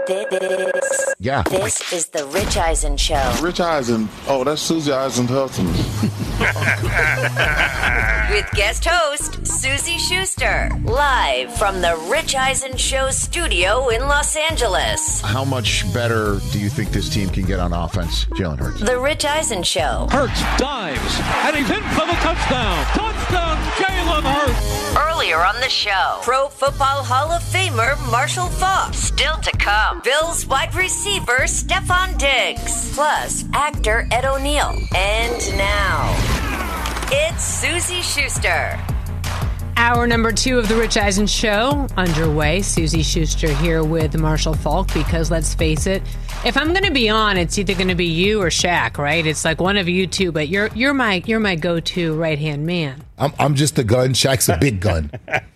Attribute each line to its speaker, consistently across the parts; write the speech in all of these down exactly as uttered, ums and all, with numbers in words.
Speaker 1: This,
Speaker 2: yeah.
Speaker 1: this is the Rich Eisen Show.
Speaker 3: Rich Eisen. Oh, that's Susie Eisenhuffman.
Speaker 1: With guest host, Susie Schuster. Live from the Rich Eisen Show studio in Los Angeles.
Speaker 2: How much better do you think this team can get on offense, Jalen Hurts?
Speaker 1: The Rich Eisen Show.
Speaker 4: Hurts dives, and he's in for the touchdown. Touchdown, Jalen Hurts.
Speaker 1: Earlier on the show, Pro Football Hall of Famer Marshall Faulk. Still to come, Bills wide receiver Stefon Diggs. Plus, actor Ed O'Neill. And now, it's Susie Schuster.
Speaker 5: Hour number two of the Rich Eisen Show underway. Susie Schuster here with Marshall Faulk, because let's face it, if I'm going to be on, it's either going to be you or Shaq, right? It's like one of you two, but you're you're my you're my go-to right-hand man.
Speaker 6: I'm I'm just a gun. Shaq's a big gun.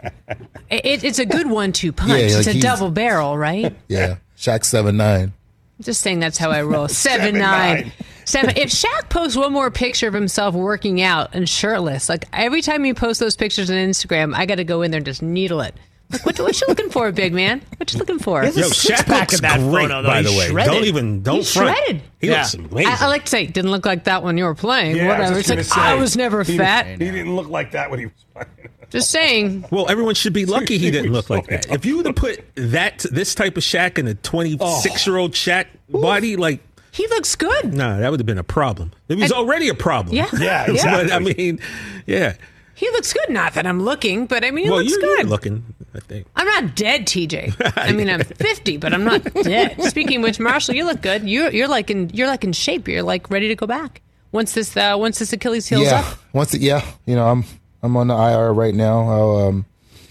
Speaker 5: it, it's a good one-two punch.
Speaker 6: Yeah,
Speaker 5: it's
Speaker 6: like
Speaker 5: a double barrel, right?
Speaker 6: Yeah, Shaq's seven nine.
Speaker 5: I'm just saying that's how I roll. Seven, nine. Seven. If Shaq posts one more picture of himself working out and shirtless, like every time you post those pictures on Instagram, I got to go in there and just needle it. Like, what, what you looking for, big man? What you looking for?
Speaker 7: Yo, Shaq looks
Speaker 8: that
Speaker 7: great,
Speaker 8: photo,
Speaker 7: by the
Speaker 8: He's
Speaker 7: way.
Speaker 8: shredded.
Speaker 7: Don't even, don't
Speaker 5: He's
Speaker 7: front.
Speaker 5: shredded.
Speaker 7: He
Speaker 8: Yeah.
Speaker 7: looks amazing.
Speaker 5: I, I like to say, didn't look like that when you were playing.
Speaker 9: Yeah,
Speaker 5: Whatever.
Speaker 9: I was,
Speaker 5: It's
Speaker 9: just
Speaker 5: like,
Speaker 9: gonna say,
Speaker 5: I was never
Speaker 9: he
Speaker 5: fat.
Speaker 9: Didn't, he didn't look like that when he was playing.
Speaker 5: Just saying.
Speaker 7: Well, everyone should be lucky he didn't look like that. If you would have put that, this type of Shaq in a twenty-six-year-old Shaq body, like,
Speaker 5: He looks good.
Speaker 7: no, that would have been a problem. It was
Speaker 5: And-
Speaker 7: already a problem.
Speaker 5: Yeah.
Speaker 9: Yeah,
Speaker 5: Yeah.
Speaker 9: exactly.
Speaker 7: But, I mean, yeah.
Speaker 5: He looks good. Not that I'm looking, but I mean, he
Speaker 7: Well,
Speaker 5: looks
Speaker 7: you're,
Speaker 5: good.
Speaker 7: you're looking, I think.
Speaker 5: I'm not dead, T J. I mean, I'm fifty, but I'm not dead. Speaking of which, Marshall, you look good. You're you're like in you're like in shape. You're like ready to go back once this uh, once this Achilles heals
Speaker 6: Yeah,
Speaker 5: up.
Speaker 6: once it, yeah, you know, I'm I'm on the I R right now. I'll, um,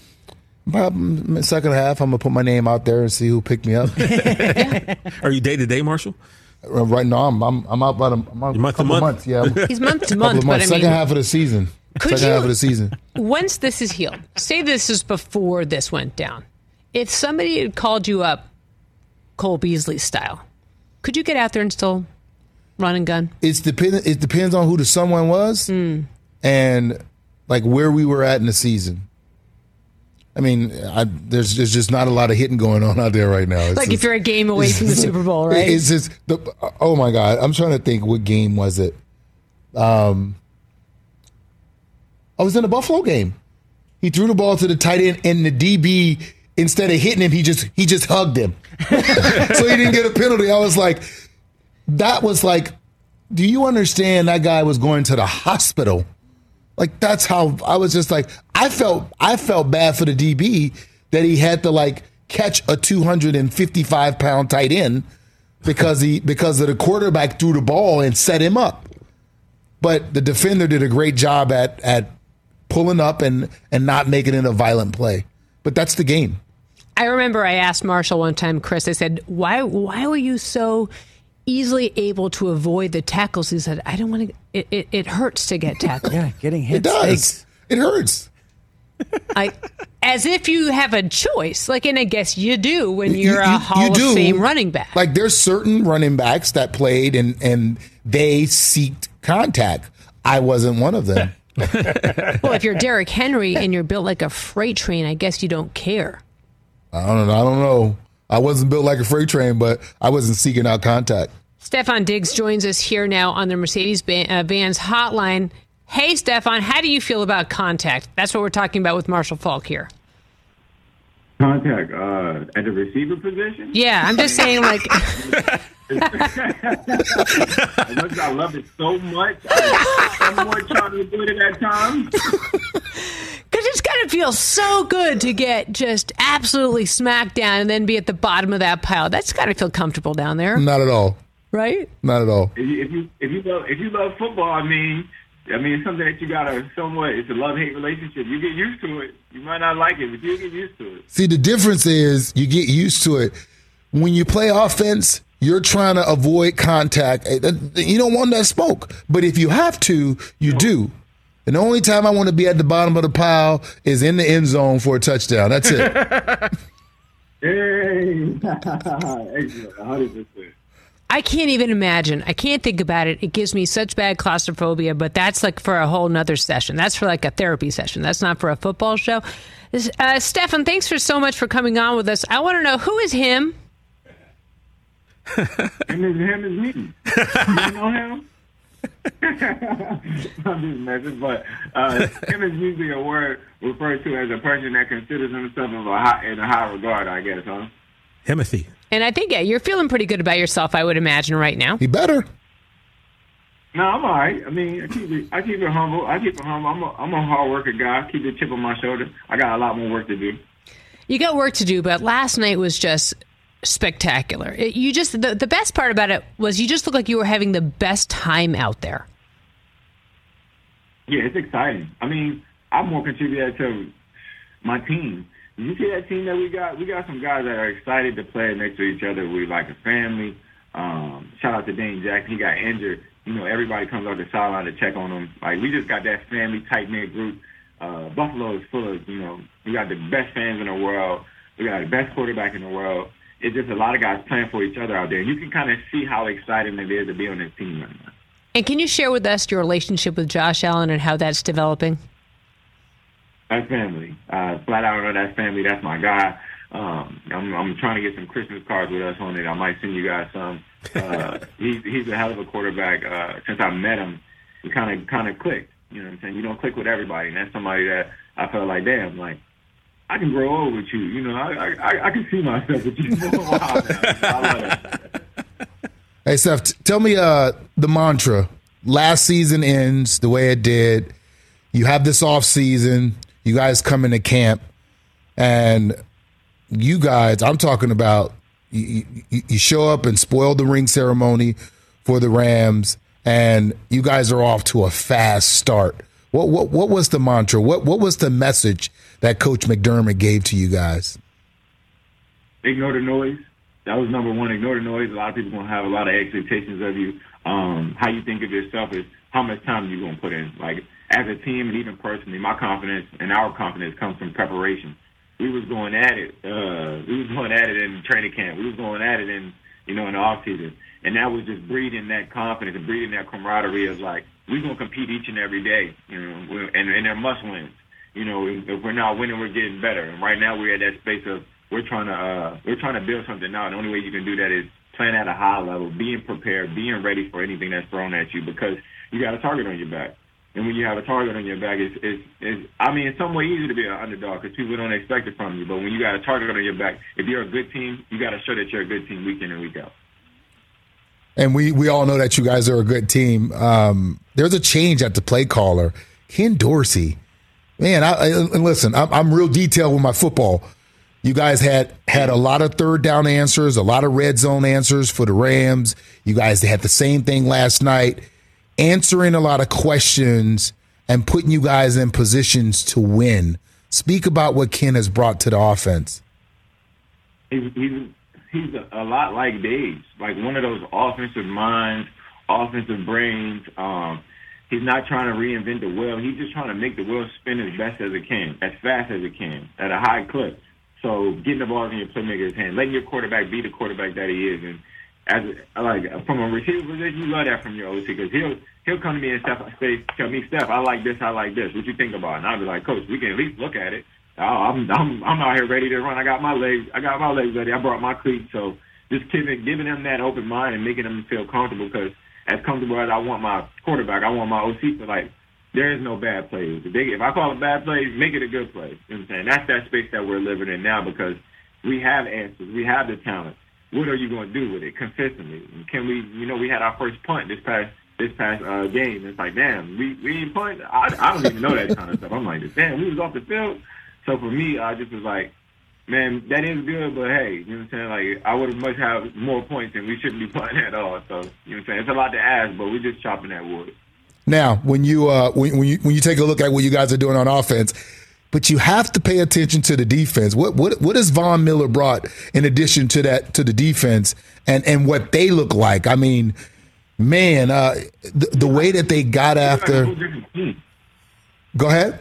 Speaker 6: about the second half, I'm gonna put my name out there and see who picked me up.
Speaker 7: Are you day to day, Marshall?
Speaker 6: Uh, right now, I'm I'm, I'm out about a, I'm out
Speaker 7: You're month to
Speaker 6: couple of
Speaker 7: month?
Speaker 6: months. Yeah, I'm-
Speaker 5: He's month to
Speaker 6: couple
Speaker 5: month,
Speaker 6: of
Speaker 5: but I
Speaker 6: months.
Speaker 5: mean,
Speaker 6: Second half of the season.
Speaker 5: Could
Speaker 6: Second
Speaker 5: you-
Speaker 6: half of the season.
Speaker 5: once this is healed, say this is before this went down. If somebody had called you up, Cole Beasley style, could you get out there and still run and gun?
Speaker 6: It's depend. It depends on who the someone was
Speaker 5: Mm.
Speaker 6: and like where we were at in the season. I mean, I, there's there's just not a lot of hitting going on out there right now. It's
Speaker 5: Like
Speaker 6: just,
Speaker 5: if you're a game away from the Super Bowl, right?
Speaker 6: It's just the, oh my God, I'm trying to think what game was it. Um, I was in the Buffalo game. He threw the ball to the tight end, and the D B, instead of hitting him, he just he just hugged him, so he didn't get a penalty. I was like, that was like, do you understand? That guy was going to the hospital. Like that's how I was just like I felt. I felt bad for the D B that he had to like catch a two hundred fifty-five pound tight end because he because of the quarterback threw the ball and set him up. But the defender did a great job at at pulling up and and not making it a violent play. But that's the game.
Speaker 5: I remember I asked Marshall one time, Chris, I said, why why were you so easily able to avoid the tackles? He said, I don't want to, it, it, it hurts to get tackled.
Speaker 8: Yeah, getting hit
Speaker 6: It does.
Speaker 8: stinks.
Speaker 6: It hurts.
Speaker 5: I, as if you have a choice. Like, and I guess you do when
Speaker 6: You-
Speaker 5: you're
Speaker 6: you-
Speaker 5: a Hall
Speaker 6: you
Speaker 5: of
Speaker 6: do.
Speaker 5: Fame running back.
Speaker 6: Like there's certain running backs that played and and they seeked contact. I wasn't one of them.
Speaker 5: Well, if you're Derrick Henry and you're built like a freight train, I guess you don't care.
Speaker 6: I don't know. I don't know. I wasn't built like a freight train, but I wasn't seeking out contact.
Speaker 5: Stefon Diggs joins us here now on the Mercedes-Benz hotline. Hey, Stefon, how do you feel about contact? That's what we're talking about with Marshall Faulk here.
Speaker 10: Contact uh, at the receiver position?
Speaker 5: Yeah, I'm just saying, like,
Speaker 10: As much as I love it so much, I somewhat trying to do it at times.
Speaker 5: because it's got to feel so good to get just absolutely smacked down and then be at the bottom of that pile. That's got to feel comfortable down there,
Speaker 6: Not at all.
Speaker 5: right?
Speaker 6: Not at all.
Speaker 10: If you if you if you love if you love football, I mean, I mean it's something that you gotta somewhat. It's a love hate relationship. You get used to it. You might not like it, but you get used to it.
Speaker 6: See, the difference is you get used to it. When you play offense, you're trying to avoid contact. You don't want that smoke. But if you have to, you do. And the only time I want to be at the bottom of the pile is in the end zone for a touchdown. That's it.
Speaker 10: Hey, excellent, one hundred percent.
Speaker 5: I can't even imagine. I can't think about it. It gives me such bad claustrophobia, but that's like for a whole nother session. That's for like a therapy session. That's not for a football show. Uh, Stefan, thanks for so much for coming on with us. I want to know, who is him?
Speaker 10: him is him is me. You know him? I'm just messing, but uh, him is usually a word referred to as a person that considers himself of a high, in a high regard, I guess, huh?
Speaker 7: Timothy.
Speaker 5: And I think yeah, you're feeling pretty good about yourself, I would imagine, right now.
Speaker 6: He better.
Speaker 10: No, I'm all right. I mean, I keep it, I keep it humble. I keep it humble. I'm a, I'm a hard worker guy. I keep the chip on my shoulder. I got a lot more work to do.
Speaker 5: You got work to do, but last night was just spectacular. It, you just the, the best part about it was you just looked like you were having the best time out there.
Speaker 10: Yeah, it's exciting. I mean, I'm more contributed to my team. Did you see that team that we got? We got some guys that are excited to play next to each other. We like a family. Um, shout out to Dane Jackson. He got injured. You know, everybody comes off the sideline to check on him. Like, we just got that family, tight-knit group. Uh, Buffalo is full of, you know, we got the best fans in the world. We got the best quarterback in the world. It's just a lot of guys playing for each other out there. You can kind of see how exciting it is to be on this team right now.
Speaker 5: And can you share with us your relationship with Josh Allen and how that's developing?
Speaker 10: That's family. Uh, flat out, know that's family. That's my guy. Um, I'm, I'm trying to get some Christmas cards with us on it. I might send you guys some. Uh, he's he's a hell of a quarterback. Uh, since I met him, we kind of kind of clicked. You know what I'm saying? You don't click with everybody, and that's somebody that I felt like, damn, like I can grow old with you. You know, I I, I can see myself with you for a while now. I love it.
Speaker 6: Hey, Steph, t- tell me uh, the mantra. Last season ends the way it did. You have this off season. You guys come into camp, and you guys, I'm talking about. You, you, you show up and spoil the ring ceremony for the Rams, and you guys are off to a fast start. What what what was the mantra? What what was the message that Coach McDermott gave to you guys?
Speaker 10: Ignore the noise. That was number one. Ignore the noise. A lot of people going to have a lot of expectations of you. Um, how you think of yourself is how much time you going to put in. Like, as a team and even personally, my confidence and our confidence comes from preparation. We was going at it. Uh, we was going at it in training camp. We was going at it in, you know, in the off season, and that was just breeding that confidence and breeding that camaraderie of like we're gonna compete each and every day, you know, we're, and and they're must wins. You know, if, if we're not winning, we're getting better. And right now we're at that space of we're trying to uh, we're trying to build something out. The only way you can do that is playing at a high level, being prepared, being ready for anything that's thrown at you because you got a target on your back. And when you have a target on your back, it's, it's, it's I mean, it's somewhat easy to be an underdog because people don't expect it from you. But when you got a target on your back, if you're a good team, you got to show that you're a good team week in and week out.
Speaker 6: And we, we all know that you guys are a good team. Um, there's a change at the play caller. Ken Dorsey. Man, I, I, and listen, I'm, I'm real detailed with my football. You guys had, had a lot of third down answers, a lot of red zone answers for the Rams. You guys had the same thing last night. Answering a lot of questions and putting you guys in positions to win. Speak about what Ken has brought to the offense.
Speaker 10: He's he's, he's a, a lot like Dave, like one of those offensive minds, offensive brains. Um, he's not trying to reinvent the wheel. He's just trying to make the wheel spin as best as it can, as fast as it can, at a high clip. So getting the ball in your playmaker's hand, letting your quarterback be the quarterback that he is, and as like from a receiver position, you love that from your O C because he'll he'll come to me and Steph, say, tell me, Steph, I like this, I like this. What you think about it? And I'll be like, Coach, we can at least look at it. Oh, I'm I'm I'm out here ready to run. I got my legs, I got my legs ready. I brought my cleats. So just giving giving them that open mind and making them feel comfortable because as comfortable as I want my quarterback, I want my O C to like. There is no bad plays. If, they, if I call it bad plays, make it a good play. You know what I'm saying? That's that space that we're living in now because we have answers, we have the talent. What are you going to do with it consistently? Can we, you know, we had our first punt this past this past uh, game. It's like, damn, we we ain't punt. I, I don't even know that kind of stuff. I'm like, damn, we was off the field. So for me, I just was like, man, that is good, but hey, you know what I'm saying? Like, I would have much have more points, and we shouldn't be punting at all. So, you know what I'm saying? It's a lot to ask, but we're just chopping that wood.
Speaker 6: Now, when you uh, when, when you when you take a look at what you guys are doing on offense, but you have to pay attention to the defense. What what what has Von Miller brought in addition to that to the defense and, and what they look like? I mean, man, uh, the, the way that they got after.
Speaker 10: Like a whole different team.
Speaker 6: Go ahead.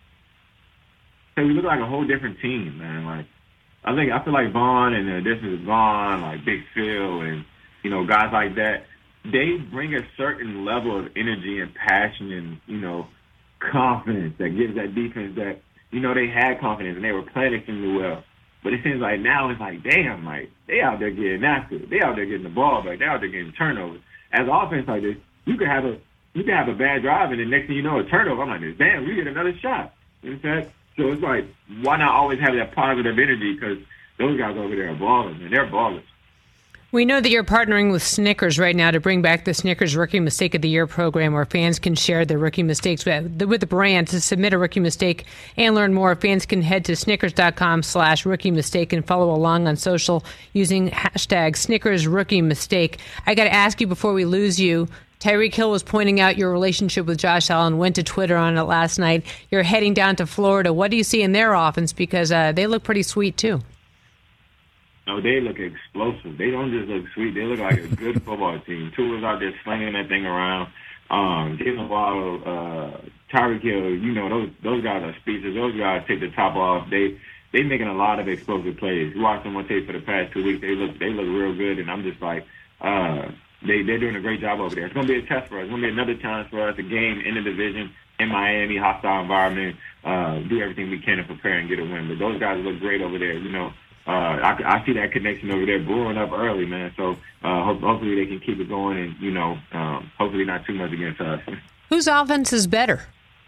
Speaker 10: So we look like a whole different team, man. Like I think I feel like Von and the addition of Von, like Big Phil, and you know guys like that. They bring a certain level of energy and passion and you know confidence that gives that defense that. You know, they had confidence, and they were playing extremely well. But it seems like now it's like, damn, like they out there getting after it. They out there getting the ball back. They out there getting turnovers. As an offense like this, you could have a you could have a bad drive, and the next thing you know, a turnover. I'm like, damn, we get another shot. You know what I'm saying? So it's like, why not always have that positive energy? Because those guys over there are ballers, and they're ballers.
Speaker 5: We know that you're partnering with Snickers right now to bring back the Snickers Rookie Mistake of the Year program where fans can share their rookie mistakes with the, with the brand. To submit a rookie mistake and learn more, fans can head to snickers.com slash rookie mistake and follow along on social using hashtag Snickers Rookie Mistake. I got to ask you before we lose you, Tyreek Hill was pointing out your relationship with Josh Allen, went to Twitter on it last night. You're heading down to Florida. What do you see in their offense? Because uh, they look pretty sweet, too.
Speaker 10: No, they look explosive. They don't just look sweet. They look like a good football team. Tua's out there slinging that thing around. Um, Jalen Waddle, uh, Tyreek Hill, you know, those those guys are speedsters. Those guys take the top off. They they making a lot of explosive plays. You watch them on tape for the past two weeks. They look they look real good, and I'm just like, uh, they they're doing a great job over there. It's gonna be a test for us. It's gonna be another chance for us, a game in the division in Miami, hostile environment. Uh, do everything we can to prepare and get a win. But those guys look great over there. You know. Uh, I, I see that connection over there brewing up early, man. So uh, hope, hopefully they can keep it going and, you know, um, hopefully not too much against us.
Speaker 5: Whose offense is better?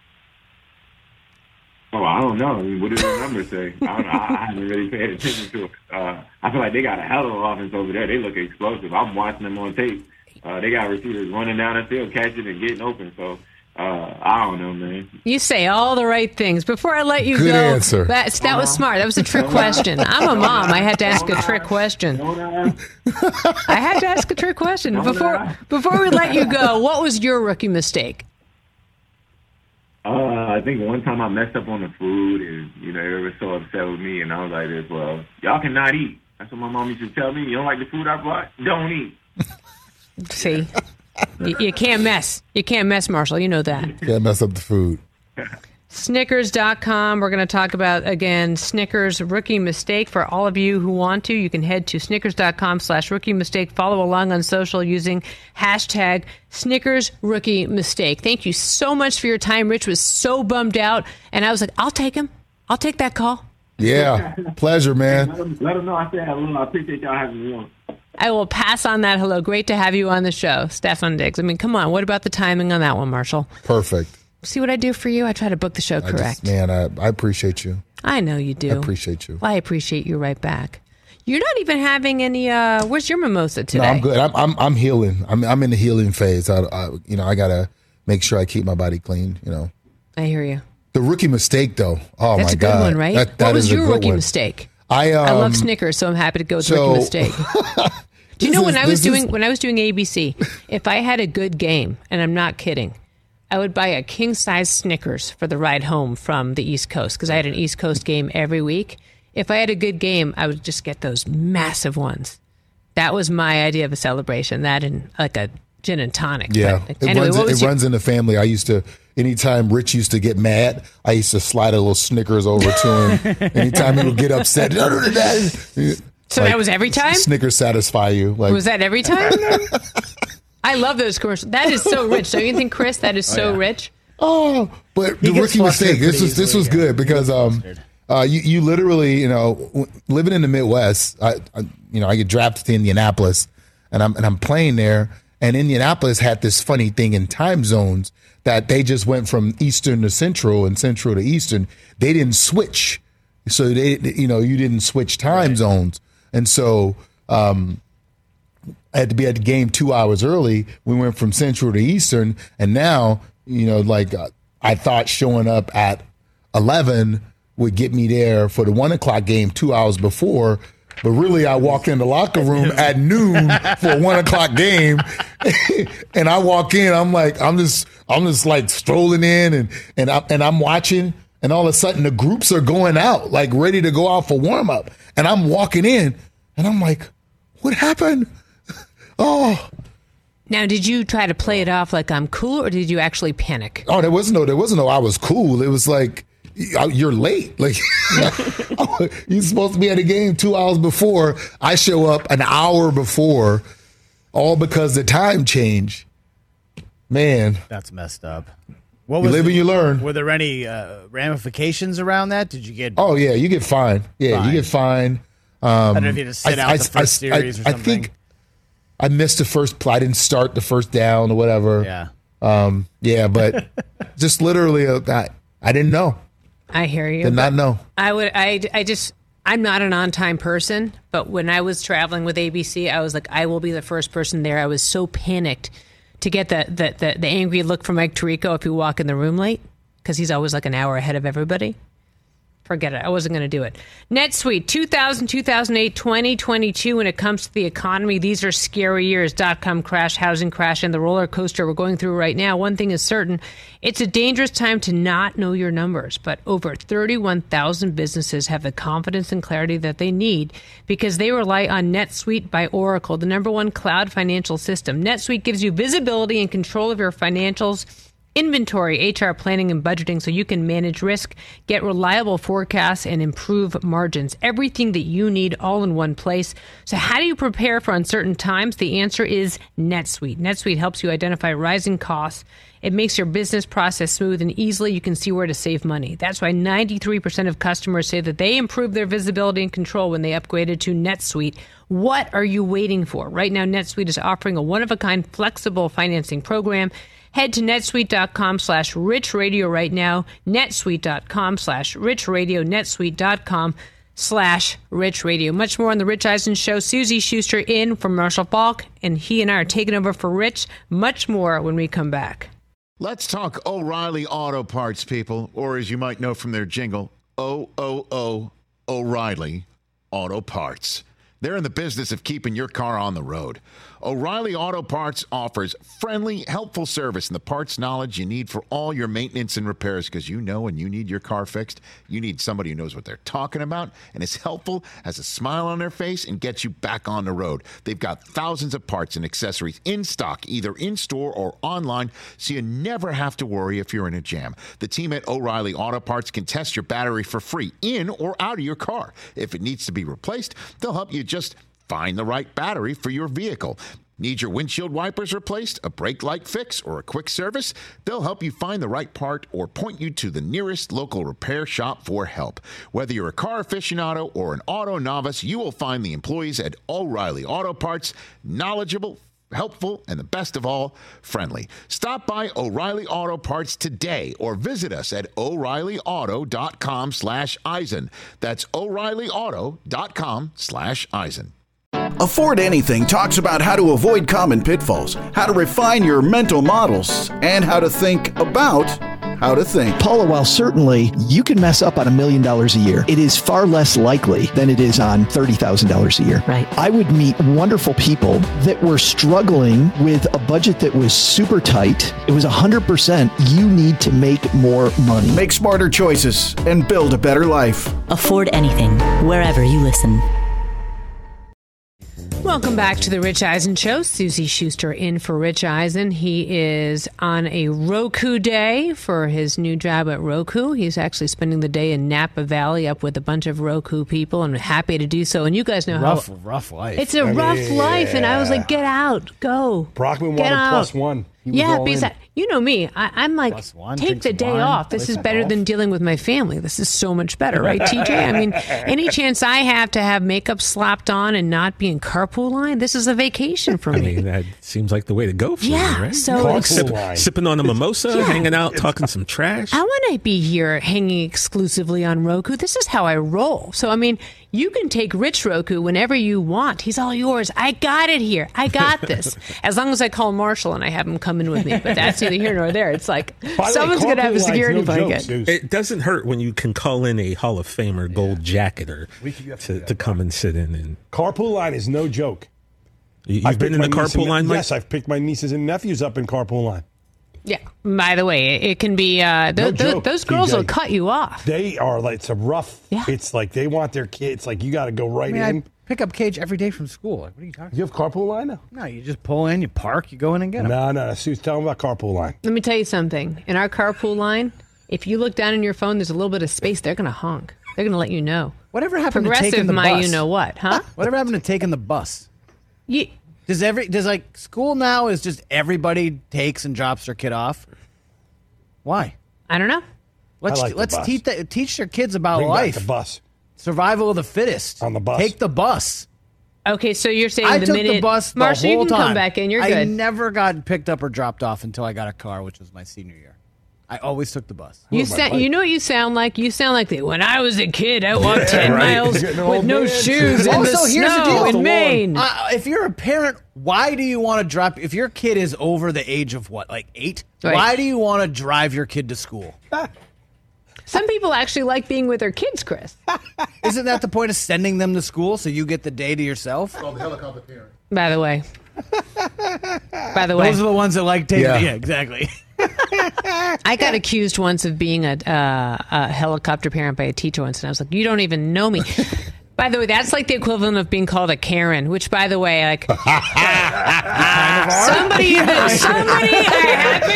Speaker 10: Oh, I don't know. I mean, what do the numbers say? I, don't know. I, I haven't really paid attention to it. Uh, I feel like they got a hell of an offense over there. They look explosive. I'm watching them on tape. Uh, they got receivers running down the field, catching and getting open. So, Uh, I don't know, man.
Speaker 5: You say all the right things. Before I let you
Speaker 6: Good
Speaker 5: go,
Speaker 6: answer.
Speaker 5: That, that was smart. That was a trick question. I'm a mom. I had to ask a trick question. I had to ask a trick question. Before before we let you go, what was your rookie mistake?
Speaker 10: Uh, I think one time I messed up on the food, and you know, they were so upset with me, and I was like, "This, well, y'all cannot eat." That's what my mom used to tell me. You don't like the food I brought? Don't eat.
Speaker 5: See. You, you can't mess. You can't mess, Marshall. You know that.
Speaker 6: Can't mess up the food.
Speaker 5: Snickers dot com. We're going to talk about, again, Snickers Rookie Mistake. For all of you who want to, you can head to snickers.com slash rookie mistake. Follow along on social using hashtag Snickers Rookie Mistake. Thank you so much for your time. Rich was so bummed out. And I was like, I'll take him. I'll take that call.
Speaker 6: Yeah. Pleasure, man.
Speaker 10: Let them, let them know I said hello. I appreciate y'all having me on.
Speaker 5: I will pass on that hello. Great to have you on the show, Stefon Diggs. I mean, come on. What about the timing on that one, Marshall?
Speaker 6: Perfect.
Speaker 5: See what I do for you? I try to book the show
Speaker 6: I
Speaker 5: correct.
Speaker 6: Just, man, I, I appreciate you.
Speaker 5: I know you do.
Speaker 6: I appreciate you.
Speaker 5: Well, I appreciate you right back. You're not even having any. Uh, where's your mimosa today?
Speaker 6: No, I'm good. I'm I'm, I'm healing. I'm I'm in the healing phase. I, I you know I gotta make sure I keep my body clean. You know.
Speaker 5: I hear you.
Speaker 6: The rookie mistake, though. Oh
Speaker 5: That's
Speaker 6: my
Speaker 5: a good
Speaker 6: god,
Speaker 5: one, right?
Speaker 6: That, that
Speaker 5: what was
Speaker 6: is a
Speaker 5: your
Speaker 6: good
Speaker 5: rookie
Speaker 6: one.
Speaker 5: mistake?
Speaker 6: I um,
Speaker 5: I love Snickers, so I'm happy to go with
Speaker 6: so,
Speaker 5: rookie mistake. Do you know
Speaker 6: is,
Speaker 5: when I was doing
Speaker 6: is,
Speaker 5: when I was doing A B C, if I had a good game, and I'm not kidding, I would buy a king size Snickers for the ride home from the East Coast because I had an East Coast game every week. If I had a good game, I would just get those massive ones. That was my idea of a celebration. That and like a gin and tonic.
Speaker 6: Yeah,
Speaker 5: but,
Speaker 6: it,
Speaker 5: anyway,
Speaker 6: runs,
Speaker 5: what was
Speaker 6: it
Speaker 5: your,
Speaker 6: runs in the family. I used to, anytime Rich used to get mad, I used to slide a little Snickers over to him. Anytime he would get upset.
Speaker 5: So
Speaker 6: like,
Speaker 5: that was every time?
Speaker 6: Snickers satisfy you. Like,
Speaker 5: was that every time? I love those commercials. That is so rich. Don't you think, Chris? That is so
Speaker 8: oh, yeah.
Speaker 5: rich.
Speaker 6: Oh, but
Speaker 8: He
Speaker 6: the
Speaker 8: gets
Speaker 6: rookie mistake. This was
Speaker 8: easily,
Speaker 6: this was
Speaker 8: yeah.
Speaker 6: good because um, uh, you you literally you know w- living in the Midwest. I, I you know I get drafted to Indianapolis, and I'm and I'm playing there. And Indianapolis had this funny thing in time zones that they just went from Eastern to Central and Central to Eastern. They didn't switch, so they you know you didn't switch time right. zones, and so um, I had to be at the game two hours early. We went from Central to Eastern, and now you know like uh, I thought showing up at eleven would get me there for the one o'clock game two hours before. But really, I walked in the locker room at noon for a one o'clock game, and I walk in. I'm like, I'm just, I'm just like strolling in, and and I, and I'm watching, and all of a sudden the groups are going out, like ready to go out for warm up, and I'm walking in, and I'm like, what happened? Oh.
Speaker 5: Now, did you try to play it off like I'm cool, or did you actually panic?
Speaker 6: Oh, there was no, there wasn't no. I was cool. It was like. You're late. Like you're supposed to be at a game two hours before. I show up an hour before, all because the time change. Man,
Speaker 8: that's messed up. What
Speaker 6: you
Speaker 8: was
Speaker 6: live
Speaker 8: the,
Speaker 6: and you learn.
Speaker 8: Were there any uh, ramifications around that? Did you get?
Speaker 6: Oh yeah, you get fined. Yeah,
Speaker 8: Fine.
Speaker 6: you get fined. Um,
Speaker 8: I don't know if you had to sit out the first
Speaker 6: I,
Speaker 8: series
Speaker 6: I,
Speaker 8: or something.
Speaker 6: I think I missed the first. I didn't start the first down or whatever.
Speaker 8: Yeah.
Speaker 6: Um, yeah, but just literally, uh, I, I didn't know.
Speaker 5: I hear you.
Speaker 6: Did not know.
Speaker 5: I would. I. I just. I'm not an on-time person, but when I was traveling with A B C, I was like, I will be the first person there. I was so panicked to get the the the, the angry look from Mike Tirico if you walk in the room late, because he's always like an hour ahead of everybody. Forget it. I wasn't going to do it. NetSuite, two thousand, two thousand eight, twenty twenty-two, when it comes to the economy, these are scary years. Dot-com crash, housing crash, and the roller coaster we're going through right now. One thing is certain, it's a dangerous time to not know your numbers, but over thirty-one thousand businesses have the confidence and clarity that they need because they rely on NetSuite by Oracle, the number one cloud financial system. NetSuite gives you visibility and control of your financials, inventory, H R planning, and budgeting so you can manage risk, get reliable forecasts, and improve margins. Everything that you need all in one place. So how do you prepare for uncertain times? The answer is NetSuite. NetSuite helps you identify rising costs. It makes your business process smooth and easily you can see where to save money. That's why ninety-three percent of customers say that they improved their visibility and control when they upgraded to NetSuite. What are you waiting for? Right now, NetSuite is offering a one-of-a-kind flexible financing program. Head to netsuite.com slash rich radio right now. netsuite.com slash rich radio. netsuite.com slash rich radio. Much more on the Rich Eisen Show. Susie Schuster in for Marshall Falk, and he and I are taking over for Rich. Much more when we come back.
Speaker 2: Let's talk O'Reilly Auto Parts, people, or as you might know from their jingle, O O O O'Reilly Auto Parts. They're in the business of keeping your car on the road. O'Reilly Auto Parts offers friendly, helpful service and the parts knowledge you need for all your maintenance and repairs, because you know when you need your car fixed, you need somebody who knows what they're talking about and is helpful, has a smile on their face, and gets you back on the road. They've got thousands of parts and accessories in stock, either in-store or online, so you never have to worry if you're in a jam. The team at O'Reilly Auto Parts can test your battery for free in or out of your car. If it needs to be replaced, they'll help you just find the right battery for your vehicle. Need your windshield wipers replaced, a brake light fix, or a quick service? They'll help you find the right part or point you to the nearest local repair shop for help. Whether you're a car aficionado or an auto novice, you will find the employees at O'Reilly Auto Parts knowledgeable, helpful, and the best of all, friendly. Stop by O'Reilly Auto Parts today or visit us at O'Reillyauto.com slash Eisen. That's O'Reillyauto.com slash Eisen.
Speaker 11: Afford Anything talks about how to avoid common pitfalls, how to refine your mental models, and how to think about how to think.
Speaker 12: Paula, while certainly you can mess up on a million dollars a year, it is far less likely than it is on thirty thousand dollars a year.
Speaker 5: Right.
Speaker 12: I would meet wonderful people that were struggling with a budget that was super tight. It was one hundred percent you need to make more money.
Speaker 11: Make smarter choices and build a better life.
Speaker 13: Afford Anything, wherever you listen.
Speaker 5: Welcome back to the Rich Eisen Show. Susie Schuster in for Rich Eisen. He is on a Roku day for his new job at Roku. He's actually spending the day in Napa Valley up with a bunch of Roku people, and happy to do so. And you guys know
Speaker 9: rough,
Speaker 5: how
Speaker 9: rough life.
Speaker 5: It's a I rough mean, life, yeah. And I was like, get out, go.
Speaker 9: Brockman
Speaker 5: get
Speaker 9: wanted
Speaker 5: out.
Speaker 9: plus one.
Speaker 5: Yeah, because I, you know me, I, I'm like,
Speaker 9: one,
Speaker 5: take the day
Speaker 9: wine,
Speaker 5: off. This is better off. than dealing with my family. This is so much better, right, T J? I mean, any chance I have to have makeup slapped on and not be in carpool line, this is a vacation for me.
Speaker 7: I mean, that seems like the way to go for
Speaker 5: yeah,
Speaker 7: you, right?
Speaker 5: So
Speaker 7: Sip, sipping on a mimosa, yeah. hanging out, talking some trash.
Speaker 5: I want to be here hanging exclusively on Roku. This is how I roll. So, I mean, you can take Rich Roku whenever you want. He's all yours. I got it here. I got this. As long as I call Marshall and I have him come in with me. But that's neither here nor there. It's like someone's going to have a security blanket.
Speaker 7: No it doesn't hurt when you can call in a Hall of Famer gold yeah. jacketer to, to come and sit in. And
Speaker 9: carpool line is no joke.
Speaker 7: You've I've been in the carpool
Speaker 9: and,
Speaker 7: line, Mike?
Speaker 9: Yes, I've picked my nieces and nephews up in carpool line.
Speaker 5: Yeah. By the way, it can be uh, th-
Speaker 9: no
Speaker 5: th-
Speaker 9: joke,
Speaker 5: those girls
Speaker 9: T J.
Speaker 5: will cut you off.
Speaker 9: They are like it's a rough. Yeah. It's like they want their kids. Like you got to go right
Speaker 8: I mean,
Speaker 9: in.
Speaker 8: I pick up Cage every day from school. Like, what are you talking?
Speaker 9: You have carpool line now?
Speaker 8: No, you just pull in, you park, you go in and get them.
Speaker 9: No, no, no. Sue's telling about carpool line.
Speaker 5: Let me tell you something. In our carpool line, if you look down in your phone, there's a little bit of space. They're going to honk. They're going to let you know.
Speaker 8: Whatever happened
Speaker 5: Progressive
Speaker 8: to taking the
Speaker 5: my
Speaker 8: bus?
Speaker 5: you know what, huh?
Speaker 8: Whatever happened to taking the bus?
Speaker 5: You,
Speaker 8: does every does like school now is just everybody takes and drops their kid off? Why?
Speaker 5: I don't know.
Speaker 8: Let's
Speaker 9: like the
Speaker 8: let's
Speaker 9: bus.
Speaker 8: teach the, teach their kids about
Speaker 9: Bring back
Speaker 8: life.
Speaker 9: the bus.
Speaker 8: Survival of the fittest.
Speaker 9: On the bus.
Speaker 8: Take the bus.
Speaker 5: Okay, so you're saying
Speaker 8: I
Speaker 5: the
Speaker 8: took
Speaker 5: minute
Speaker 8: the bus the
Speaker 5: Marsha, you
Speaker 8: whole
Speaker 5: can
Speaker 8: time.
Speaker 5: come back in. You're
Speaker 8: I
Speaker 5: good.
Speaker 8: never got picked up or dropped off until I got a car, which was my senior year. I always took the bus.
Speaker 5: You sound, you know what you sound like? You sound like the, when I was a kid, I walked
Speaker 8: Yeah,
Speaker 5: ten
Speaker 8: right.
Speaker 5: miles
Speaker 8: You're getting
Speaker 5: with
Speaker 8: old
Speaker 5: no
Speaker 8: man.
Speaker 5: shoes in
Speaker 8: Also,
Speaker 5: the
Speaker 8: here's the
Speaker 5: snow
Speaker 8: deal.
Speaker 5: in Maine.
Speaker 8: Uh, if you're a parent, why do you want to drop? If your kid is over the age of what, like eight?
Speaker 5: Right.
Speaker 8: Why do you want to drive your kid to school?
Speaker 5: Some people actually like being with their kids, Chris.
Speaker 8: Isn't that the point of sending them to school so you get the day to yourself?
Speaker 6: Called the helicopter parent.
Speaker 5: By the way. By the way.
Speaker 8: Those are the ones that like taking.
Speaker 6: Yeah.
Speaker 8: Yeah, exactly.
Speaker 5: I got accused once of being a, uh, a helicopter parent by a teacher once, and I was like, you don't even know me. By the way, that's like the equivalent of being called a Karen, which, by the way, like somebody, somebody, I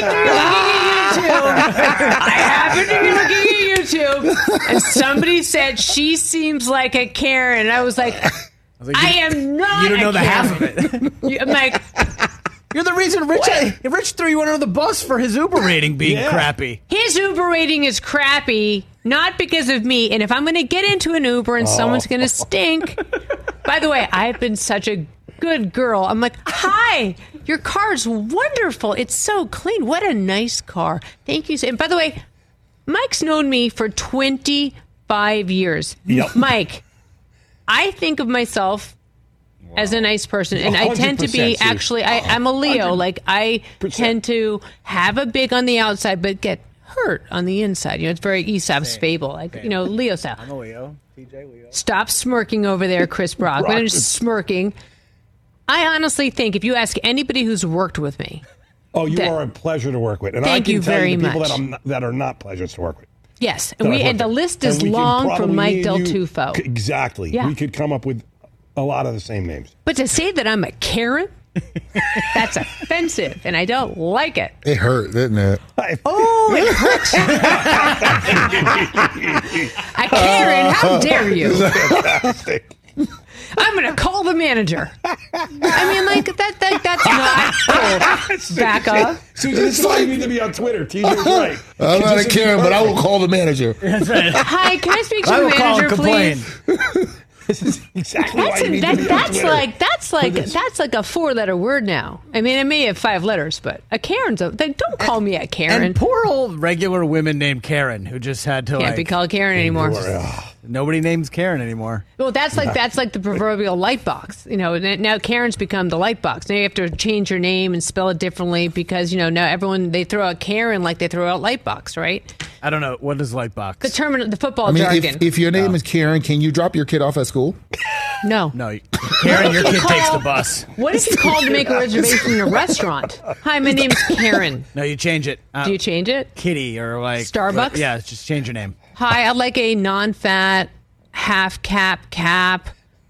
Speaker 5: happen to be looking at YouTube. I happen to be looking at YouTube, and somebody said she seems like a Karen. And I was like, I,
Speaker 8: was like,
Speaker 5: I
Speaker 8: you-
Speaker 5: am not.
Speaker 8: you don't
Speaker 5: a
Speaker 8: know the
Speaker 5: Karen.
Speaker 8: half of it.
Speaker 5: You- I'm like.
Speaker 8: You're the reason Rich Rich threw you under the bus for his Uber rating being
Speaker 9: Yeah.
Speaker 8: crappy.
Speaker 5: His Uber rating is crappy, not because of me. And if I'm going to get into an Uber and someone's going to stink, by the way, I've been such a good girl. I'm like, hi, your car's wonderful. It's so clean. What a nice car. Thank you. And by the way, Mike's known me for twenty-five years.
Speaker 9: Yep.
Speaker 5: Mike, I think of myself as a nice person, and I tend to be
Speaker 9: one hundred percent,
Speaker 5: actually I, I'm a Leo. Like I tend to have a big on the outside but get hurt on the inside. You know, it's very Aesop's fable, like you know, Leo style.
Speaker 8: I'm a Leo. T J Leo.
Speaker 5: Stop smirking over there, Chris Brockman. I'm just smirking. I honestly think if you ask anybody who's worked with me,
Speaker 9: Oh, you
Speaker 5: that-
Speaker 9: are a pleasure to work with, and I
Speaker 5: Thank
Speaker 9: can
Speaker 5: you
Speaker 9: tell
Speaker 5: very
Speaker 9: you the people
Speaker 5: much.
Speaker 9: that, I'm not, that are not pleasures to work with.
Speaker 5: yes,
Speaker 9: that
Speaker 5: and
Speaker 9: I've
Speaker 5: we
Speaker 9: worked
Speaker 5: and the
Speaker 9: with.
Speaker 5: list
Speaker 9: And
Speaker 5: is
Speaker 9: we can
Speaker 5: long
Speaker 9: probably,
Speaker 5: from Mike
Speaker 9: me
Speaker 5: Del
Speaker 9: and you-
Speaker 5: Tufo.
Speaker 9: Exactly.
Speaker 5: Yeah.
Speaker 9: We could come up with a lot of the same names.
Speaker 5: But to say that I'm a Karen, that's offensive, and I don't like it.
Speaker 6: It hurt, didn't it?
Speaker 5: Oh, it hurts. A Karen, how dare you? I'm going to call the manager. I mean, like, that, that that's not cool. Back up.
Speaker 9: Susan, this is why you need to be on Twitter. T J's right.
Speaker 6: I'm not a
Speaker 9: This is
Speaker 6: Karen, but I will
Speaker 9: perfect.
Speaker 6: call the manager.
Speaker 5: Hi, can I speak to
Speaker 8: I
Speaker 5: the
Speaker 8: will call and
Speaker 5: manager,
Speaker 8: complain.
Speaker 5: please?
Speaker 9: This is exactly why
Speaker 5: That's,
Speaker 9: you
Speaker 5: a,
Speaker 9: need
Speaker 5: that,
Speaker 9: to be on
Speaker 5: that's
Speaker 9: Twitter.
Speaker 5: like that's like
Speaker 9: this.
Speaker 5: that's like a four-letter word now. I mean, it may have five letters, but a Karen's a. They, don't call me a Karen.
Speaker 8: And poor old regular women named Karen who just had to
Speaker 5: Can't
Speaker 8: like.
Speaker 5: be called Karen anymore.
Speaker 8: Nobody names Karen anymore.
Speaker 5: Well, that's like that's like the proverbial light box. You know, n- now Karen's become the light box. Now you have to change your name and spell it differently because you know now everyone they throw out Karen like they throw out light box, right?
Speaker 8: I don't know what is Lightbox.
Speaker 5: The term, the football
Speaker 6: I mean,
Speaker 5: jargon.
Speaker 6: if, if your name is Karen, can you drop your kid off at school?
Speaker 5: no,
Speaker 8: No, Karen, your kid takes the bus.
Speaker 5: What if you called to make a reservation in a restaurant? Hi, my name's Karen.
Speaker 8: No, you change it. Uh,
Speaker 5: Do you change it?
Speaker 8: Kitty or like
Speaker 5: Starbucks?
Speaker 8: Yeah, just change your name.
Speaker 5: Hi, I'd like a non-fat, half cap cap,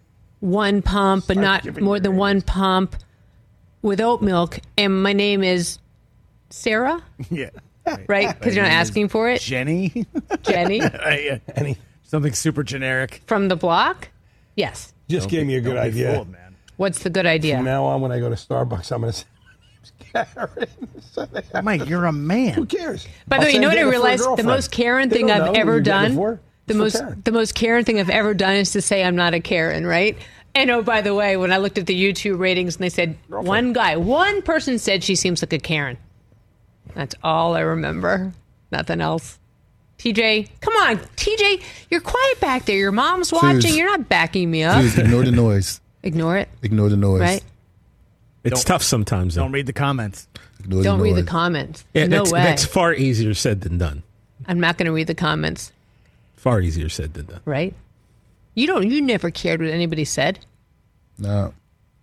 Speaker 5: one pump, but not more than one pump, with oat milk. And my name is Sarah,
Speaker 8: Yeah.
Speaker 5: right? Because you're not
Speaker 8: My name is
Speaker 5: asking for it.
Speaker 8: Jenny.
Speaker 5: Jenny
Speaker 8: Uh, yeah. Something super generic.
Speaker 5: from the block. Yes.
Speaker 9: Just gave me a good
Speaker 8: Don't be
Speaker 9: idea.
Speaker 8: fooled, man.
Speaker 5: What's the good idea?
Speaker 9: From now on, when I go to Starbucks, I'm going to say, my name's Karen. So they have-
Speaker 8: Mike, you're a man.
Speaker 9: Who cares?
Speaker 5: By the
Speaker 9: I'll
Speaker 5: way, you
Speaker 9: say
Speaker 5: know
Speaker 9: I'm
Speaker 5: what I
Speaker 9: getting it for a
Speaker 5: realized? The
Speaker 9: girlfriend.
Speaker 5: most Karen
Speaker 9: They
Speaker 5: thing
Speaker 9: don't
Speaker 5: I've
Speaker 9: know who
Speaker 5: ever
Speaker 9: you're getting it
Speaker 5: done.
Speaker 9: for.
Speaker 5: The
Speaker 9: It's for
Speaker 5: most
Speaker 9: Karen.
Speaker 5: the most Karen thing I've ever done is to say I'm not a Karen, right? And oh, by the way, when I looked at the YouTube ratings and they said one guy, one person said she seems like a Karen. That's all I remember. Nothing else. T J, come on, T J, you're quiet back there. Your mom's watching.
Speaker 6: Suze.
Speaker 5: You're not backing me up.
Speaker 6: Please ignore the noise.
Speaker 5: Ignore it,
Speaker 6: Ignore the noise.
Speaker 5: right?
Speaker 7: It's tough sometimes. Though.
Speaker 8: Don't read the comments.
Speaker 6: Ignore
Speaker 5: Don't
Speaker 6: the
Speaker 5: read the
Speaker 6: noise.
Speaker 5: comments.
Speaker 7: Yeah,
Speaker 5: no
Speaker 7: that's,
Speaker 5: way.
Speaker 7: that's far easier said than done.
Speaker 5: I'm not going to read the comments,
Speaker 7: Far easier said than done.
Speaker 5: right? You don't. You never cared what anybody said.
Speaker 6: No.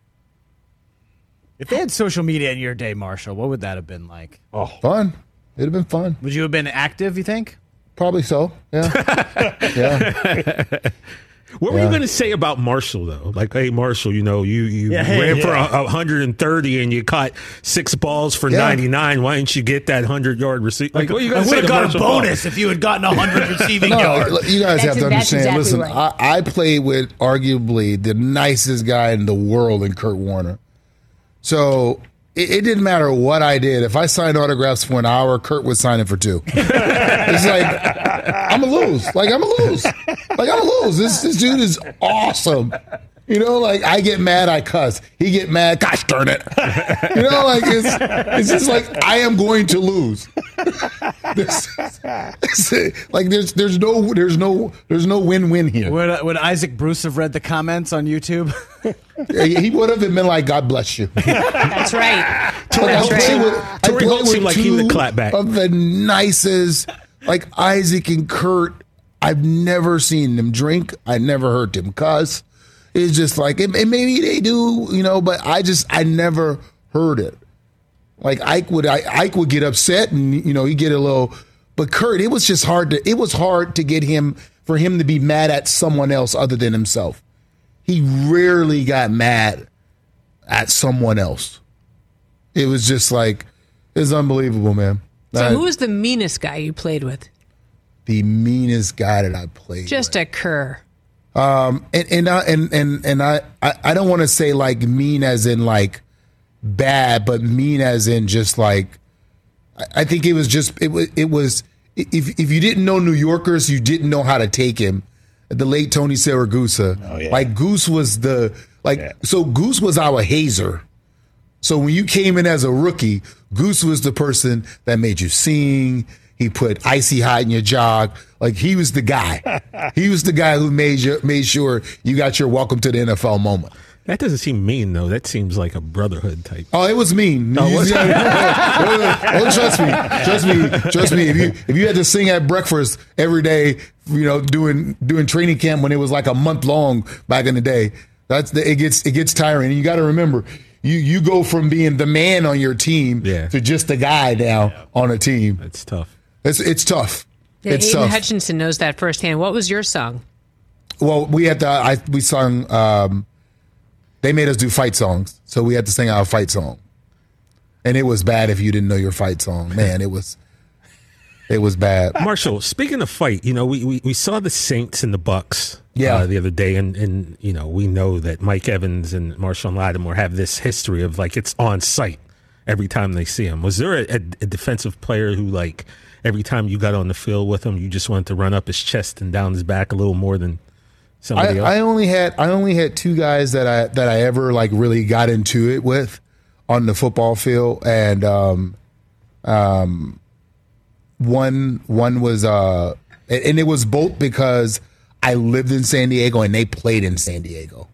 Speaker 8: If they had social media in your day, Marshall, what would that have been like?
Speaker 9: Oh,
Speaker 6: Fun. It'd have been fun.
Speaker 8: Would you have been active, you think?
Speaker 6: Probably so. Yeah. yeah.
Speaker 7: What were
Speaker 6: Yeah.
Speaker 7: you going to say about Marshall, though? Like, hey, Marshall, you know, you, you
Speaker 8: Yeah, hey,
Speaker 7: ran for
Speaker 9: yeah.
Speaker 7: a, one hundred thirty and you caught six balls for
Speaker 6: Yeah.
Speaker 7: ninety-nine. Why didn't you get that one hundred-yard receipt? Like, what are you
Speaker 8: I
Speaker 7: going to
Speaker 8: would
Speaker 7: say
Speaker 8: have
Speaker 7: to
Speaker 8: got a
Speaker 7: Marshall Falk?
Speaker 8: bonus if you had gotten one hundred receiving
Speaker 6: No,
Speaker 8: yards.
Speaker 6: look, you guys
Speaker 5: That's-
Speaker 6: have to
Speaker 5: that's
Speaker 6: understand.
Speaker 5: exactly
Speaker 6: Listen,
Speaker 5: right.
Speaker 6: I, I played with arguably the nicest guy in the world in Kurt Warner. So it, it didn't matter what I did. If I signed autographs for an hour, Kurt was signing for two. It's like, I'm going to lose. Like, I'm going to lose. Like, I'm going to lose. This, this dude is awesome. You know, like, I get mad, I cuss. He get mad, gosh darn it. You know, like, it's, it's just like, I am going to lose. This, this, like, there's there's no there's no there's no win-win here.
Speaker 8: Would, would Isaac Bruce have read the comments on YouTube?
Speaker 6: He would have been like, God bless you.
Speaker 5: That's right.
Speaker 6: Like,
Speaker 7: That's
Speaker 6: I
Speaker 7: right.
Speaker 6: Tory
Speaker 7: Holt seemed like he would clap back.
Speaker 6: Of the nicest, like Isaac and Kurt, I've never seen them drink. I never heard them cuss. It's just like, and maybe they do, you know, but I just, I never heard it. Like Ike would, I, Ike would get upset and, you know, he'd get a little, but Kurt, it was just hard to, it was hard to get him, for him to be mad at someone else other than himself. He rarely got mad at someone else. It was just like, it's unbelievable, man.
Speaker 5: So
Speaker 6: I,
Speaker 5: who was the meanest guy you played with?
Speaker 6: The meanest guy that I played
Speaker 5: Just
Speaker 6: with.
Speaker 5: a cur.
Speaker 6: Um, and and I, and and and I I, I don't want to say like mean as in like bad, but mean as in just like I, I think it was just it was it was if if you didn't know New Yorkers, you didn't know how to take him. The late Tony Siragusa,
Speaker 9: Oh, yeah.
Speaker 6: like Goose was the like
Speaker 9: Yeah.
Speaker 6: so Goose was our hazer. So when you came in as a rookie, Goose was the person that made you sing. He put icy hot in your jog. Like he was the guy. He was the guy who made you made sure you got your welcome to the N F L moment.
Speaker 7: That doesn't seem mean though. That seems like a brotherhood type.
Speaker 6: Oh, it was mean.
Speaker 7: No,
Speaker 6: You-
Speaker 7: what's-
Speaker 6: oh, trust me, trust me, trust me. If you if you had to sing at breakfast every day, you know, doing doing training camp when it was like a month long back in the day, that's the, it gets it gets tiring. And you got to remember, you you go from being the man on your team
Speaker 7: Yeah.
Speaker 6: to just the guy now on a team.
Speaker 7: It's tough.
Speaker 6: It's it's tough.
Speaker 5: Yeah,
Speaker 6: it's
Speaker 5: Aiden
Speaker 6: tough.
Speaker 5: Hutchinson knows that firsthand. What was your song?
Speaker 6: Well, we had to. I we sung. Um, they made us do fight songs, so we had to sing our fight song, and it was bad if you didn't know your fight song. Man, it was. It was bad.
Speaker 7: Marshall, speaking of fight, you know, we, we, we saw the Saints and the Bucks
Speaker 6: Yeah.
Speaker 7: uh, the other day, and, and, you know, we know that Mike Evans and Marshawn Lattimore have this history of, like, it's on site every time they see him. Was there a, a, a defensive player who, like, every time you got on the field with him, you just wanted to run up his chest and down his back a little more than somebody
Speaker 6: I,
Speaker 7: else?
Speaker 6: I only had I only had two guys that I that I ever like really got into it with on the football field, and um, um, one one was uh, and and it was both because I lived in San Diego and they played in San Diego,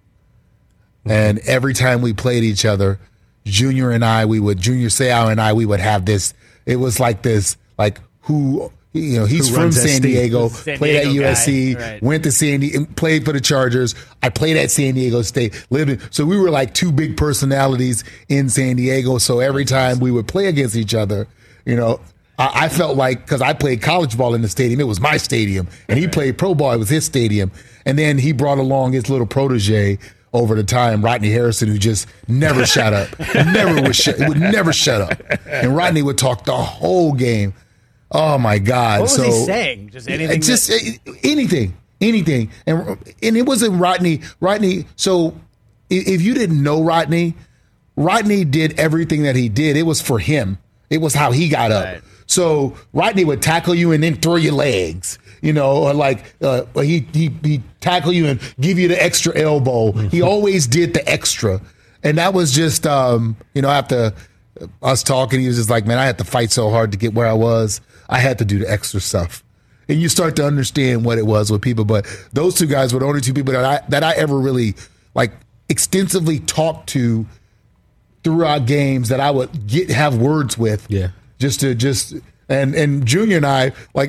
Speaker 6: and every time we played each other, Junior and I, we would Junior Seau and I, we would have this. It was like this, like who. You know, he's
Speaker 7: Who
Speaker 6: from
Speaker 7: runs that
Speaker 6: San
Speaker 7: state?
Speaker 6: Diego,
Speaker 8: San
Speaker 6: played
Speaker 8: Diego
Speaker 6: at U S C,
Speaker 8: guy, right.
Speaker 6: went to San Diego, played for the Chargers. I played at San Diego State, lived in, so we were like two big personalities in San Diego. So every time we would play against each other, you know, I, I felt like, because I played college ball in the stadium, it was my stadium, and he played pro ball, it was his stadium. And then he brought along his little protege over the time, Rodney Harrison, who just never shut up, never would shut, would never shut up. And Rodney would talk the whole game. Oh my God!
Speaker 8: What was
Speaker 6: so,
Speaker 8: he saying? Just anything?
Speaker 6: Just
Speaker 8: that-
Speaker 6: uh, anything, anything, and and it wasn't Rodney. Rodney. So i- if you didn't know Rodney, Rodney did everything that he did. It was for him. It was how he got up.
Speaker 8: Right.
Speaker 6: So Rodney would tackle you and then throw your legs. You know, or like uh, he he he tackle you and give you the extra elbow. He always did the extra, and that was just um, you know after us talking, he was just like, man, I had to fight so hard to get where I was. I had to do the extra stuff. And you start to understand what it was with people. But those two guys were the only two people that I that I ever really like extensively talked to throughout games that I would get have words with.
Speaker 7: Yeah.
Speaker 6: Just to just and and Junior and I, like,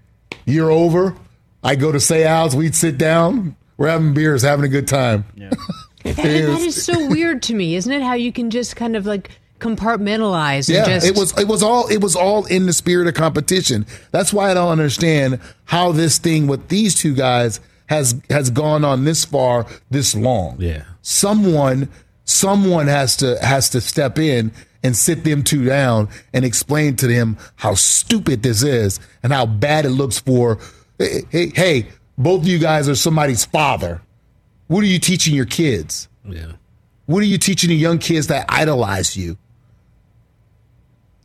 Speaker 6: year over, I go to Seau's, we'd sit down, we're having beers, having a good time.
Speaker 8: Yeah.
Speaker 5: That, that is so weird to me, isn't it? How you can just kind of like compartmentalize. And
Speaker 6: Yeah,
Speaker 5: just...
Speaker 6: it was it was all it was all in the spirit of competition. That's why I don't understand how this thing with these two guys has has gone on this far, this long.
Speaker 7: Yeah.
Speaker 6: Someone someone has to has to step in and sit them two down and explain to them how stupid this is and how bad it looks for. Hey, hey, hey, both of you guys are somebody's father. What are you teaching your kids?
Speaker 7: Yeah.
Speaker 6: What are you teaching the young kids that idolize you?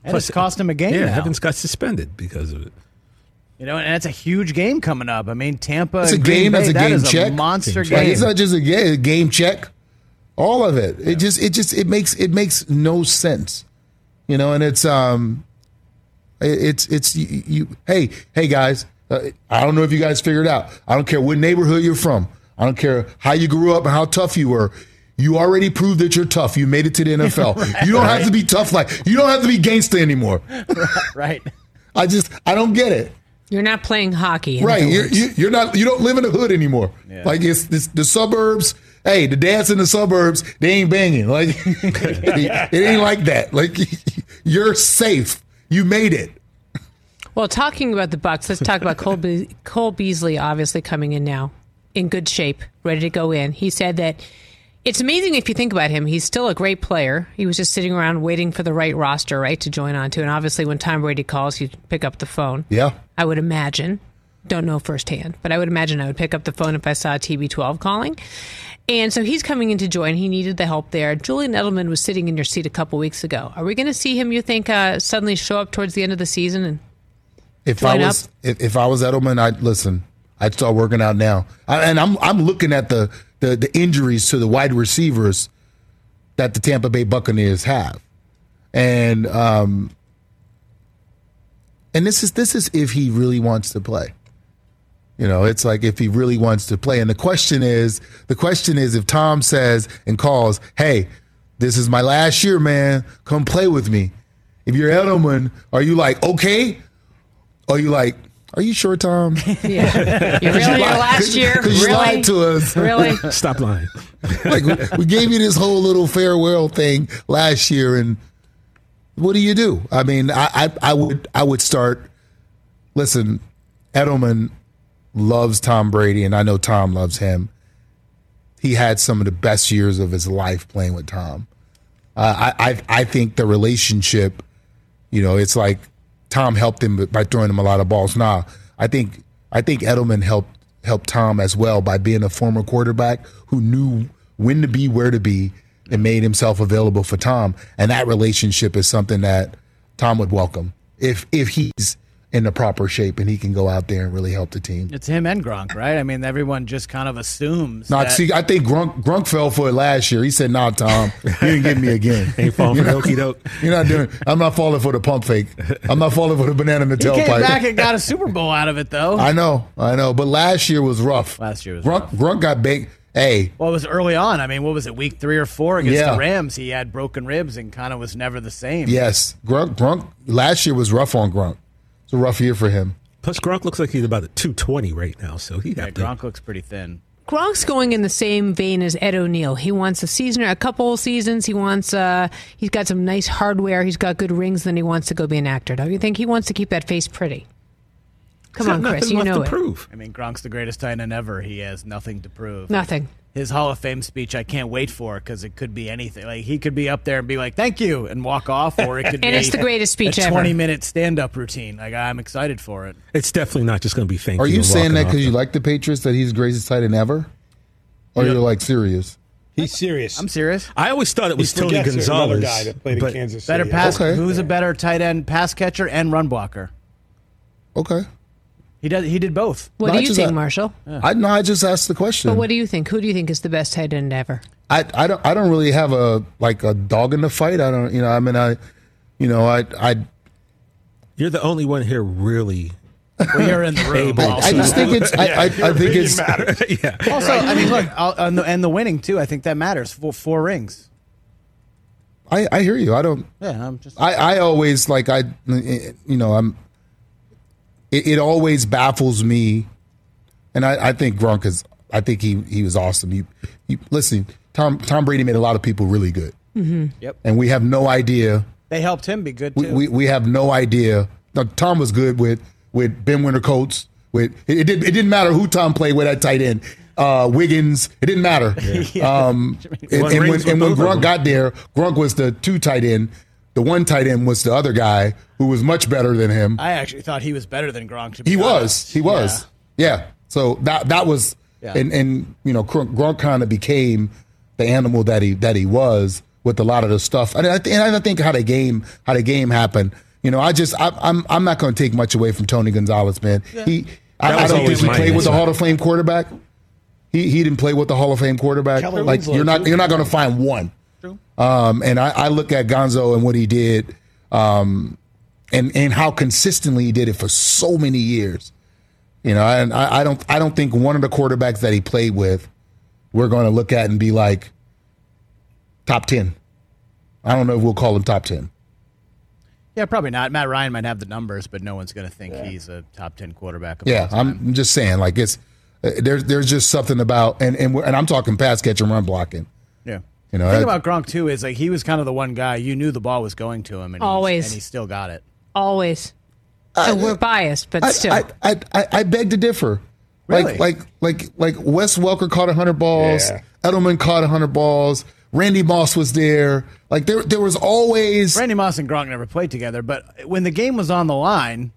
Speaker 8: And Plus, it's cost him a game
Speaker 7: Yeah,
Speaker 8: now.
Speaker 7: Evans got suspended because of it.
Speaker 8: You know, and it's a huge game coming up. I mean, Tampa.
Speaker 6: It's a
Speaker 8: Green
Speaker 6: game.
Speaker 8: Bay,
Speaker 6: That's a
Speaker 8: that
Speaker 6: game
Speaker 8: is
Speaker 6: check.
Speaker 8: A monster
Speaker 6: Like,
Speaker 8: game.
Speaker 6: it's not just a game, a game check. All of it. It just. It just. It makes. It makes no sense. You know, and it's. Um. It's. It's. You. you hey. Hey guys. Uh, I don't know if you guys figured it out. I don't care what neighborhood you're from. I don't care how you grew up and how tough you were. You already proved that you're tough. You made it to the N F L.
Speaker 8: Right.
Speaker 6: You don't have to be tough like. You don't have to be gangster anymore.
Speaker 8: Right.
Speaker 6: I just. I don't get it.
Speaker 5: You're not playing hockey. in
Speaker 6: Right.
Speaker 5: other
Speaker 6: You're,
Speaker 5: words.
Speaker 6: you- you're not. You don't live in the hood anymore.
Speaker 8: Yeah.
Speaker 6: Like it's, it's the suburbs. Hey, the dads in the suburbs, they ain't banging. Like it ain't like that. Like you're safe. You made it.
Speaker 5: Well, talking about the Bucks, let's talk about Cole, Be- Cole Beasley obviously coming in now in good shape, ready to go in. He said that it's amazing if you think about him. He's still a great player. He was just sitting around waiting for the right roster, right, to join on to. And obviously when Tom Brady calls, he'd pick up the phone.
Speaker 6: Yeah.
Speaker 5: I would imagine. Don't know firsthand, but I would imagine I would pick up the phone if I saw T B twelve calling. And so he's coming in to join. He needed the help there. Julian Edelman was sitting in your seat a couple weeks ago. Are we going to see him, you think, uh, suddenly show up towards the end of the season? And
Speaker 6: If I
Speaker 5: join
Speaker 6: was
Speaker 5: up?
Speaker 6: if, if I was Edelman, I'd listen. I'd start working out now. I, and I'm I'm looking at the, the the injuries to the wide receivers that the Tampa Bay Buccaneers have, and um, and this is this is if he really wants to play. You know, it's like if he really wants to play. And the question is, the question is if Tom says and calls, hey, this is my last year, man. Come play with me. If you're Edelman, are you like, okay? Or are you like, are you sure, Tom?
Speaker 5: Yeah. You really, your last year?
Speaker 6: Because you
Speaker 5: Really?
Speaker 6: lied to us.
Speaker 5: Really?
Speaker 7: Stop lying.
Speaker 6: Like, we, we gave you this whole little farewell thing last year, and what do you do? I mean, I, I, I would I would start, listen, Edelman loves Tom Brady, and I know Tom loves him. He had some of the best years of his life playing with Tom. Uh, I, I I think the relationship, you know, it's like Tom helped him by throwing him a lot of balls. Nah, I think I think Edelman helped helped Tom as well by being a former quarterback who knew when to be, where to be, and made himself available for Tom. And that relationship is something that Tom would welcome if if he's in the proper shape and he can go out there and really help the team.
Speaker 8: It's him and Gronk, right? I mean, everyone just kind of assumes.
Speaker 6: Not
Speaker 8: that,
Speaker 6: see, I think Grunk, Grunk fell for it last year. He said, "Nah, Tom, you didn't get me again.
Speaker 7: Ain't falling for the okey doke.
Speaker 6: You're not doing. I'm not falling for the pump fake. I'm not falling for the banana in the
Speaker 8: he came
Speaker 6: tailpipe."
Speaker 8: back and got a Super Bowl out of it, though.
Speaker 6: I know, I know, but last year was rough.
Speaker 8: Last year was
Speaker 6: Grunk,
Speaker 8: rough.
Speaker 6: Grunk got baked. Hey,
Speaker 8: Well, it was early on. I mean, what was it, week three or four against
Speaker 6: Yeah.
Speaker 8: the Rams? He had broken ribs and kind of was never the same.
Speaker 6: yes, Grunk, Grunk. Last year was rough on Grunk. It's a rough year for him.
Speaker 7: Plus, Gronk looks like he's about a two twenty right now, so he'd
Speaker 8: Yeah,
Speaker 7: have to.
Speaker 8: Gronk looks pretty thin.
Speaker 5: Gronk's going in the same vein as Ed O'Neill. He wants a season, a couple of seasons. He wants. Uh, he's got some nice hardware. He's got good rings. Then he wants to go be an actor. Don't you think he wants to keep that face pretty? Come
Speaker 7: He's
Speaker 5: on,
Speaker 7: got
Speaker 5: Chris.
Speaker 7: nothing
Speaker 5: You
Speaker 7: left
Speaker 5: know
Speaker 7: to
Speaker 5: it.
Speaker 7: prove.
Speaker 8: I mean, Gronk's the greatest tight end ever. He has nothing to prove.
Speaker 5: Nothing.
Speaker 8: His Hall of Fame speech, I can't wait for because it could be anything. Like he could be up there and be like, "Thank you," and walk off, or it could be
Speaker 5: And it's the greatest speech
Speaker 8: a
Speaker 5: ever.
Speaker 8: twenty-minute stand-up routine. Like I'm excited for it.
Speaker 7: It's definitely not just going to be thank
Speaker 6: Are
Speaker 7: you.
Speaker 6: you
Speaker 7: and
Speaker 6: saying
Speaker 7: walking
Speaker 6: that
Speaker 7: off
Speaker 6: because you
Speaker 7: the-
Speaker 6: like the Patriots that he's the greatest tight end ever, or
Speaker 9: Yeah.
Speaker 6: you're like serious?
Speaker 9: He's serious.
Speaker 8: I'm serious.
Speaker 7: I always thought it was
Speaker 9: He
Speaker 7: Tony
Speaker 9: forgets there's another
Speaker 7: Gonzalez.
Speaker 9: guy that played in
Speaker 7: but
Speaker 9: Kansas City.
Speaker 8: Better pass.
Speaker 6: Okay.
Speaker 8: Who's a better tight end pass catcher and run blocker?
Speaker 6: Okay.
Speaker 8: He does. He did both.
Speaker 5: What
Speaker 6: No,
Speaker 5: do
Speaker 6: I
Speaker 5: you
Speaker 6: just-
Speaker 5: think,
Speaker 6: I-
Speaker 5: Marshall?
Speaker 6: I no, I just asked the question.
Speaker 5: But what do you think? Who do you think is the best tight end ever?
Speaker 6: I, I don't I don't really have a like a dog in the fight. I don't you know I mean I you know I I
Speaker 7: You're the only one here really.
Speaker 8: Well, you're in the room.
Speaker 6: I,
Speaker 8: also.
Speaker 6: I just think it's I, I, I think it's
Speaker 7: yeah.
Speaker 8: Also, I mean, look, I'll- and the, and the winning too. I think that matters. Four, four rings.
Speaker 6: I, I hear you. I don't
Speaker 8: Yeah, I'm just.
Speaker 6: I, I always like I you know I'm it, it always baffles me, and I, I think Gronk is I think he he was awesome. You, you listen, Tom Tom Brady made a lot of people really good,
Speaker 5: Mm-hmm.
Speaker 8: Yep.
Speaker 6: and we have no idea.
Speaker 8: They helped him be good
Speaker 6: We,
Speaker 8: too.
Speaker 6: we we have no idea. Now, Tom was good with with Ben Winter Coates. With it, it did it didn't matter who Tom played with at tight end. Uh, Wiggins, it didn't matter. Um, and,
Speaker 7: Won
Speaker 6: and when,
Speaker 7: rings
Speaker 6: and
Speaker 7: with
Speaker 6: when
Speaker 7: both of
Speaker 6: Gronk
Speaker 7: them.
Speaker 6: got there, Gronk was the two tight end. The one tight end was the other guy who was much better than him.
Speaker 8: I actually thought he was better than Gronk. To be
Speaker 6: He was.
Speaker 8: honest.
Speaker 6: He was. Yeah. So that that was,
Speaker 8: Yeah.
Speaker 6: and and you know Gronk, Gronk kind of became the animal that he that he was with a lot of the stuff. And I, th- and I think how the game how the game happened. You know, I just I, I'm I'm not going to take much away from Tony Gonzalez, man. Yeah. He I, I don't think he played with a Hall of Fame quarterback. He he didn't play with the Hall of Fame quarterback. Kellen like Winslow, you're not too. you're not going to find one. True. Um, and I, I look at Gonzo and what he did, um, and and how consistently he did it for so many years. You know, and I, I don't I don't think one of the quarterbacks that he played with, we're going to look at and be like top ten. I don't know if we'll call him top ten.
Speaker 8: Yeah, probably not. Matt Ryan might have the numbers, but no one's going to think yeah. he's a top ten quarterback. Of
Speaker 6: yeah, I'm just saying, like it's uh, there's there's just something about and and, and I'm talking pass catch and run blocking.
Speaker 8: Yeah,
Speaker 6: you know.
Speaker 8: The thing
Speaker 6: I,
Speaker 8: about Gronk too is like he was kind of the one guy you knew the ball was going to him, and
Speaker 5: always,
Speaker 8: and he still got it.
Speaker 5: Always. I, and we're biased, but
Speaker 6: I,
Speaker 5: still,
Speaker 6: I, I I I beg to differ.
Speaker 8: Really?
Speaker 6: Like like like like Wes Welker caught a hundred balls. Yeah. Edelman caught a hundred balls. Randy Moss was there. Like there, there was always
Speaker 8: Randy Moss and Gronk never played together. But when the game was on the line,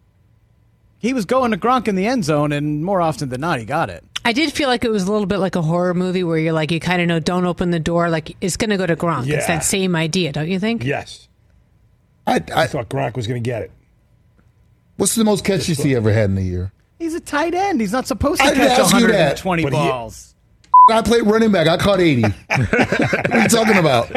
Speaker 8: he was going to Gronk in the end zone, and more often than not, he got it.
Speaker 5: I did feel like it was a little bit like a horror movie where you're like, you kind of know, don't open the door. Like it's going to go to Gronk. Yeah. It's that same idea, don't you think?
Speaker 9: Yes.
Speaker 6: I, I,
Speaker 9: I thought Gronk was going to get it.
Speaker 6: What's the most catches he ever had in a year?
Speaker 8: He's a tight end. He's not supposed to I catch one hundred twenty
Speaker 6: that,
Speaker 8: balls. He,
Speaker 6: I played running back. I caught eighty. What are you talking about?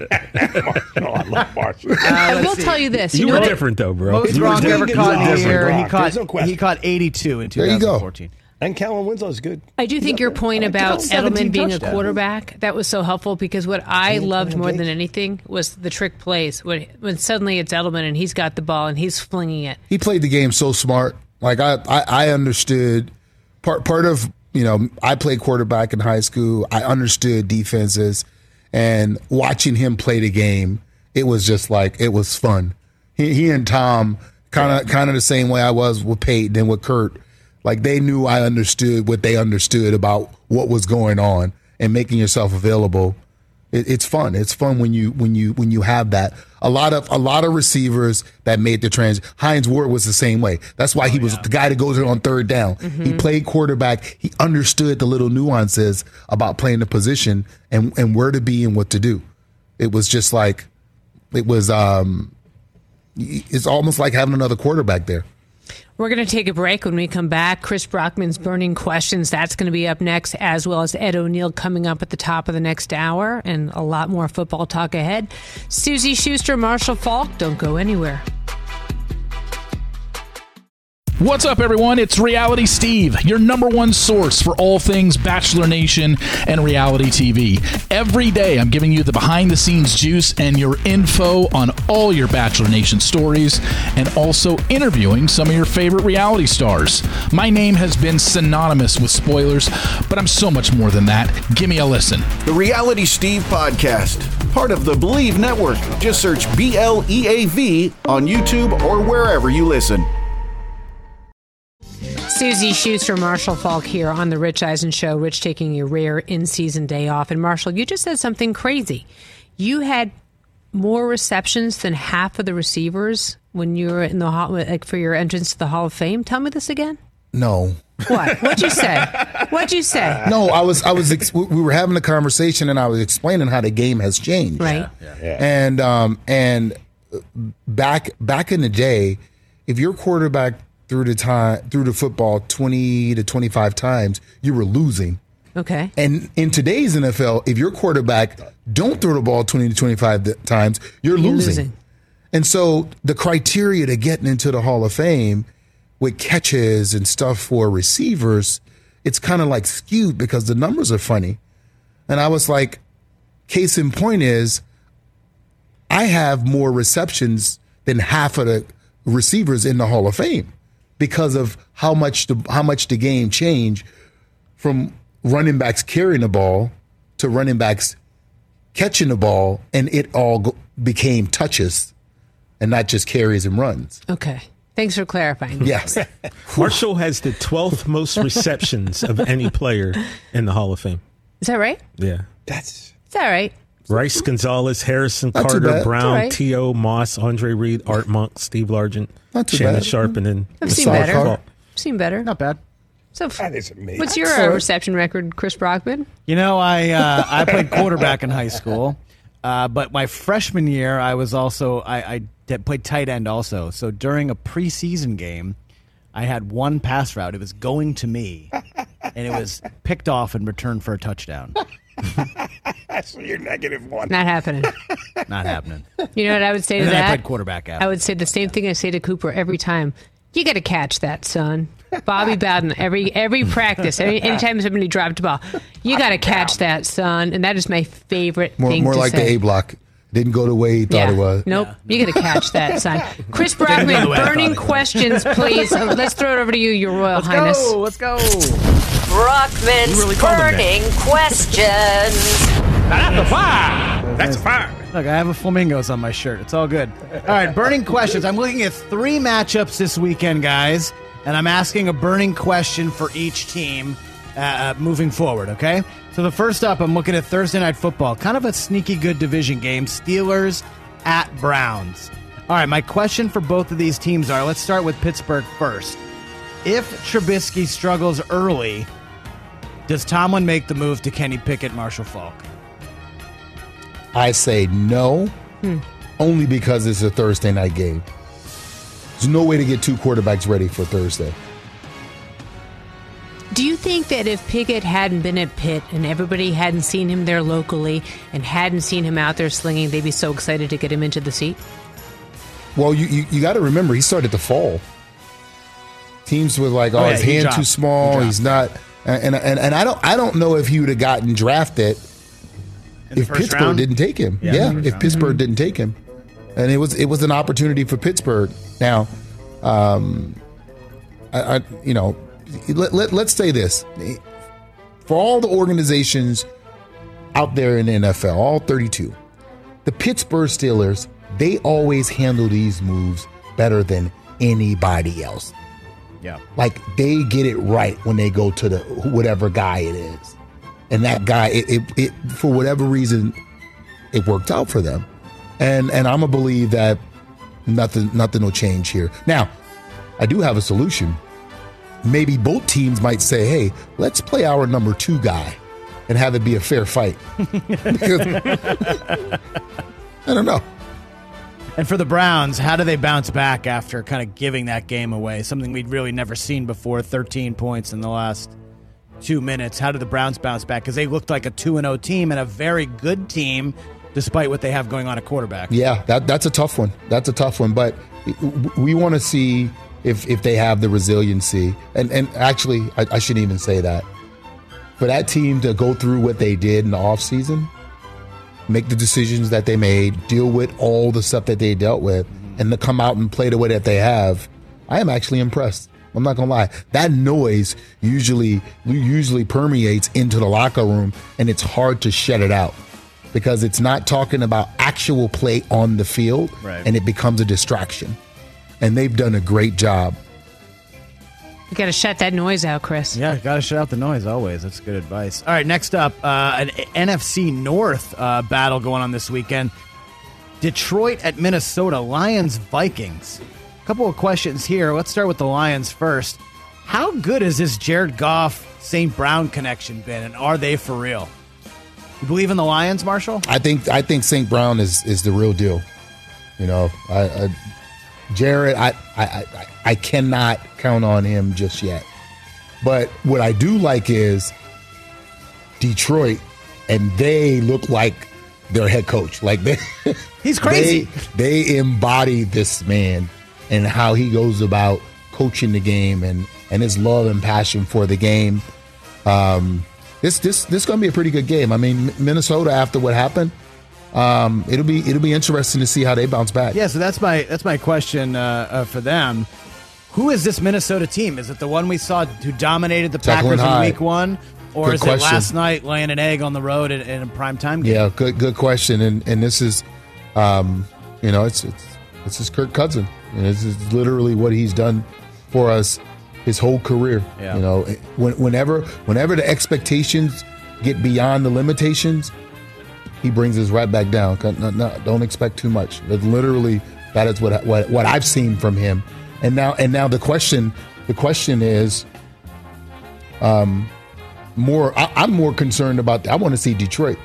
Speaker 9: no, I love Marshall.
Speaker 5: Uh, I will see. tell you this.
Speaker 7: You,
Speaker 5: you
Speaker 7: were
Speaker 5: know
Speaker 7: different, though, bro.
Speaker 8: Most Gronk ever caught in a year, he caught,
Speaker 9: no
Speaker 8: he caught eighty-two in two thousand fourteen.
Speaker 9: There you go. And Kellen Winslow is good.
Speaker 5: I do think your point about Edelman being a quarterback, that was so helpful because what I loved more than anything was the trick plays. When, when suddenly it's Edelman and he's got the ball and he's flinging it.
Speaker 6: He played the game so smart. Like, I, I, I understood part, part of, you know, I played quarterback in high school. I understood defenses. And watching him play the game, it was just like, it was fun. He, he and Tom, kind of kind of the same way I was with Peyton and with Kurt. Like, they knew I understood what they understood about what was going on and making yourself available. It, it's fun. It's fun when you when you when you have that. A lot of a lot of receivers that made the trans. Hines Ward was the same way. That's why he oh, was yeah. the guy that goes in on third down. Mm-hmm. He played quarterback. He understood the little nuances about playing the position and and where to be and what to do. It was just like it was. Um, it's almost like having another quarterback there.
Speaker 5: We're going to take a break. When we come back, Chris Brockman's Burning Questions, that's going to be up next, as well as Ed O'Neill coming up at the top of the next hour, and a lot more football talk ahead. Susie Schuster, Marshall Falk, don't go anywhere.
Speaker 14: What's up, everyone? It's Reality Steve, your number one source for all things Bachelor Nation and reality T V. Every day, I'm giving you the behind-the-scenes juice and your info on all your Bachelor Nation stories, and also interviewing some of your favorite reality stars. My name has been synonymous with spoilers, but I'm so much more than that. Give me a listen.
Speaker 11: The Reality Steve Podcast, part of the Believe Network. Just search B L E A V on YouTube or wherever you listen.
Speaker 5: Susie Schuster, Marshall Falk here on the Rich Eisen Show. Rich taking a rare in-season day off. And Marshall, you just said something crazy. You had more receptions than half of the receivers when you were in the hall, like for your entrance to the Hall of Fame. Tell me this again.
Speaker 6: No.
Speaker 5: What? What'd you say? What'd you say?
Speaker 6: No, I was, I was, ex- we were having a conversation and I was explaining how the game has changed.
Speaker 5: Right.
Speaker 6: Yeah, yeah. And, um, and back, back in the day, if your quarterback through the time, through the football twenty to twenty-five times, you were losing.
Speaker 5: Okay.
Speaker 6: And in today's N F L, if your quarterback don't throw the ball twenty to twenty-five times, you're, you're losing. losing. And so the criteria to getting into the Hall of Fame with catches and stuff for receivers, it's kind of like skewed because the numbers are funny. And I was like, case in point is, I have more receptions than half of the receivers in the Hall of Fame because of how much the, how much the game changed from running backs carrying the ball to running backs catching the ball, and it all go, became touches and not just carries and runs.
Speaker 5: Okay. Thanks for clarifying.
Speaker 6: Yes.
Speaker 7: Marshall has the twelfth most receptions of any player in the Hall of Fame.
Speaker 5: Is that right?
Speaker 7: Yeah.
Speaker 9: That's
Speaker 5: Is that right?
Speaker 7: Rice, Gonzalez, Harrison, not Carter, Brown, right. T O, Moss, Andre Reed, Art Monk, Steve Largent, Shannon bad. Sharp, and then
Speaker 5: I've seen better. I've seen better.
Speaker 8: Not bad.
Speaker 5: So,
Speaker 9: that is amazing.
Speaker 5: What's your uh, reception record, Chris Brockman?
Speaker 8: You know, I uh, I played quarterback in high school. Uh, but my freshman year, I was also I, I did, played tight end also. So during a preseason game, I had one pass route. It was going to me, and it was picked off and returned for a touchdown.
Speaker 9: So you're negative one.
Speaker 5: Not happening.
Speaker 8: Not happening.
Speaker 5: You know what I would say to
Speaker 8: and then
Speaker 5: that?
Speaker 8: I played quarterback after.
Speaker 5: I would say the same thing I say to Cooper every time. You got to catch that, son. Bobby Bowden, every every practice, every, anytime somebody dropped a ball, you got to catch that, son. And that is my favorite
Speaker 6: More,
Speaker 5: thing
Speaker 6: more
Speaker 5: to
Speaker 6: like
Speaker 5: say.
Speaker 6: the A block. Didn't go the way he thought
Speaker 5: yeah.
Speaker 6: it was.
Speaker 5: Nope.
Speaker 8: Yeah.
Speaker 5: You got to catch that, son. Chris Brockman, burning questions, please. Uh, let's throw it over to you, Your Royal
Speaker 8: Let's
Speaker 5: Highness.
Speaker 8: go. Let's go.
Speaker 1: Brockman's
Speaker 7: You really called him
Speaker 1: burning questions.
Speaker 7: That's a fire. That's a fire.
Speaker 8: Look, I have a flamingos on my shirt. It's all good. All right, burning questions. I'm looking at three matchups this weekend, guys, and I'm asking a burning question for each team uh, moving forward, okay? So the first up, I'm looking at Thursday Night Football. Kind of a sneaky good division game. Steelers at Browns. All right, my question for both of these teams are, let's start with Pittsburgh first. If Trubisky struggles early, does Tomlin make the move to Kenny Pickett, Marshall Faulk?
Speaker 6: I say no,
Speaker 5: Hmm.
Speaker 6: only because it's a Thursday night game. There's no way to get two quarterbacks ready for Thursday.
Speaker 5: Do you think that if Pickett hadn't been at Pitt and everybody hadn't seen him there locally and hadn't seen him out there slinging, they'd be so excited to get him into the seat?
Speaker 6: Well, you you, you got to remember, he started to fall. Teams were like, oh,
Speaker 8: Oh, yeah,
Speaker 6: his
Speaker 8: he
Speaker 6: hand
Speaker 8: dropped.
Speaker 6: too small.
Speaker 8: He
Speaker 6: He's not, and, and and I don't I don't know if he would have gotten drafted
Speaker 8: In the
Speaker 6: if
Speaker 8: first
Speaker 6: Pittsburgh
Speaker 8: round?
Speaker 6: didn't take him.
Speaker 8: Yeah,
Speaker 6: Yeah,
Speaker 8: in the first
Speaker 6: if
Speaker 8: round.
Speaker 6: Pittsburgh didn't take him, and it was it was an opportunity for Pittsburgh. Now, um, I, I you know, let, let let's say this for all the organizations out there in the N F L, all thirty-two, the Pittsburgh Steelers, they always handle these moves better than anybody else.
Speaker 8: Yeah.
Speaker 6: Like they get it right when they go to the whatever guy it is, and that guy, it, it, it for whatever reason, it worked out for them, and and I'm gonna believe that nothing nothing will change here. Now, I do have a solution. Maybe both teams might say, "Hey, let's play our number two guy, and have it be a fair fight." Because, I don't know.
Speaker 8: And for the Browns, how do they bounce back after kind of giving that game away? Something we'd really never seen before, thirteen points in the last two minutes. How do the Browns bounce back? Because they looked like a two and oh team and a very good team, despite what they have going on at quarterback.
Speaker 6: Yeah, that that's a tough one. That's a tough one. But we want to see if if they have the resiliency. And and actually, I, I shouldn't even say that. For that team to go through what they did in the offseason, make the decisions that they made, deal with all the stuff that they dealt with, and to come out and play the way that they have, I am actually impressed. I'm not gonna lie. That noise usually usually permeates into the locker room, and it's hard to shut it out because it's not talking about actual play on the field,
Speaker 8: Right.
Speaker 6: and it becomes a distraction. And they've done a great job.
Speaker 5: You got to shut that noise out, Chris.
Speaker 8: Yeah, got to shut out the noise always. That's good advice. All right, next up, uh, an N F C North uh, battle going on this weekend. Detroit at Minnesota, Lions, Vikings. A couple of questions here. Let's start with the Lions first. How good has this Jared Goff, Saint Brown connection been, and are they for real? You believe in the Lions, Marshall?
Speaker 6: I think I think Saint Brown is is the real deal. You know, I, I Jared, I, I I I cannot count on him just yet. But what I do like is Detroit, and they look like their head coach. Like they,
Speaker 8: he's crazy.
Speaker 6: They, they embody this man and how he goes about coaching the game and and his love and passion for the game. Um, this this this is going to be a pretty good game. I mean, Minnesota, after what happened, um, it'll be it'll be interesting to see how they bounce back.
Speaker 8: Yeah, so that's my that's my question uh, uh, for them. Who is this Minnesota team? Is it the one we saw who dominated the
Speaker 6: Jekyll and
Speaker 8: Packers in
Speaker 6: Hyde.
Speaker 8: week one? Or
Speaker 6: Good
Speaker 8: is
Speaker 6: question.
Speaker 8: it last night laying an egg on the road in, in a primetime game?
Speaker 6: Yeah, good good question. And and this is, um, you know, it's it's this is Kirk Cousins. And this is literally what he's done for us his whole career.
Speaker 8: Yeah.
Speaker 6: You know, when, whenever whenever the expectations get beyond the limitations, he brings us right back down. No, no, don't expect too much. But literally, that is what what what I've seen from him. And now and now the question the question is, um, more. I, I'm more concerned about. I want to see Detroit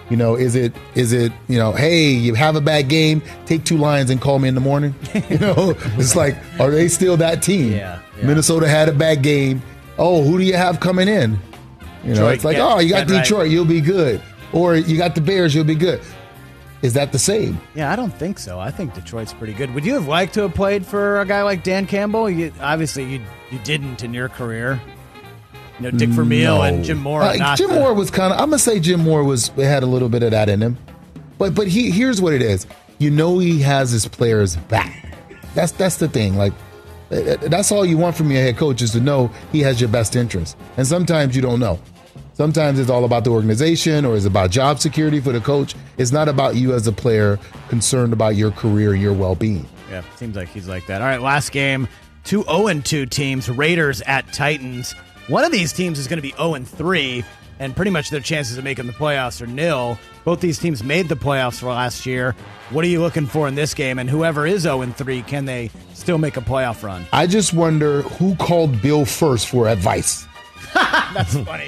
Speaker 6: You know, is it is it you know, hey, you have a bad game, take two lines and call me in the morning. You know, it's like, are they still that team?
Speaker 8: Yeah, yeah.
Speaker 6: Minnesota had a bad game. Oh, who do you have coming in? You know,
Speaker 8: Detroit,
Speaker 6: it's like,
Speaker 8: get-
Speaker 6: oh, you got
Speaker 8: get
Speaker 6: Detroit,
Speaker 8: right.
Speaker 6: you'll be good, or you got the Bears, you'll be good. Is that the same?
Speaker 8: Yeah, I don't think so. I think Detroit's pretty good. Would you have liked to have played for a guy like Dan Campbell? You, obviously, you you didn't in your career. You know, Dick Vermeil
Speaker 6: No.
Speaker 8: and Jim Moore. are
Speaker 6: Uh,
Speaker 8: not
Speaker 6: Jim
Speaker 8: the-
Speaker 6: Moore was kind of. I'm gonna say Jim Moore was had a little bit of that in him, but but he here's what it is. You know, he has his players back. That's that's the thing. Like uh, that's all you want from your head coach is to know he has your best interest. And sometimes you don't know. Sometimes it's all about the organization or it's about job security for the coach. It's not about you as a player concerned about your career and your well-being.
Speaker 8: Yeah, seems like he's like that. All right, last game. Two oh and two teams, Raiders at Titans. One of these teams is going to be oh and three, and pretty much their chances of making the playoffs are nil. Both these teams made the playoffs for last year. What are you looking for in this game? And whoever is oh and three, can they still make a playoff run?
Speaker 6: I just wonder who called Bill first for advice.
Speaker 8: That's funny.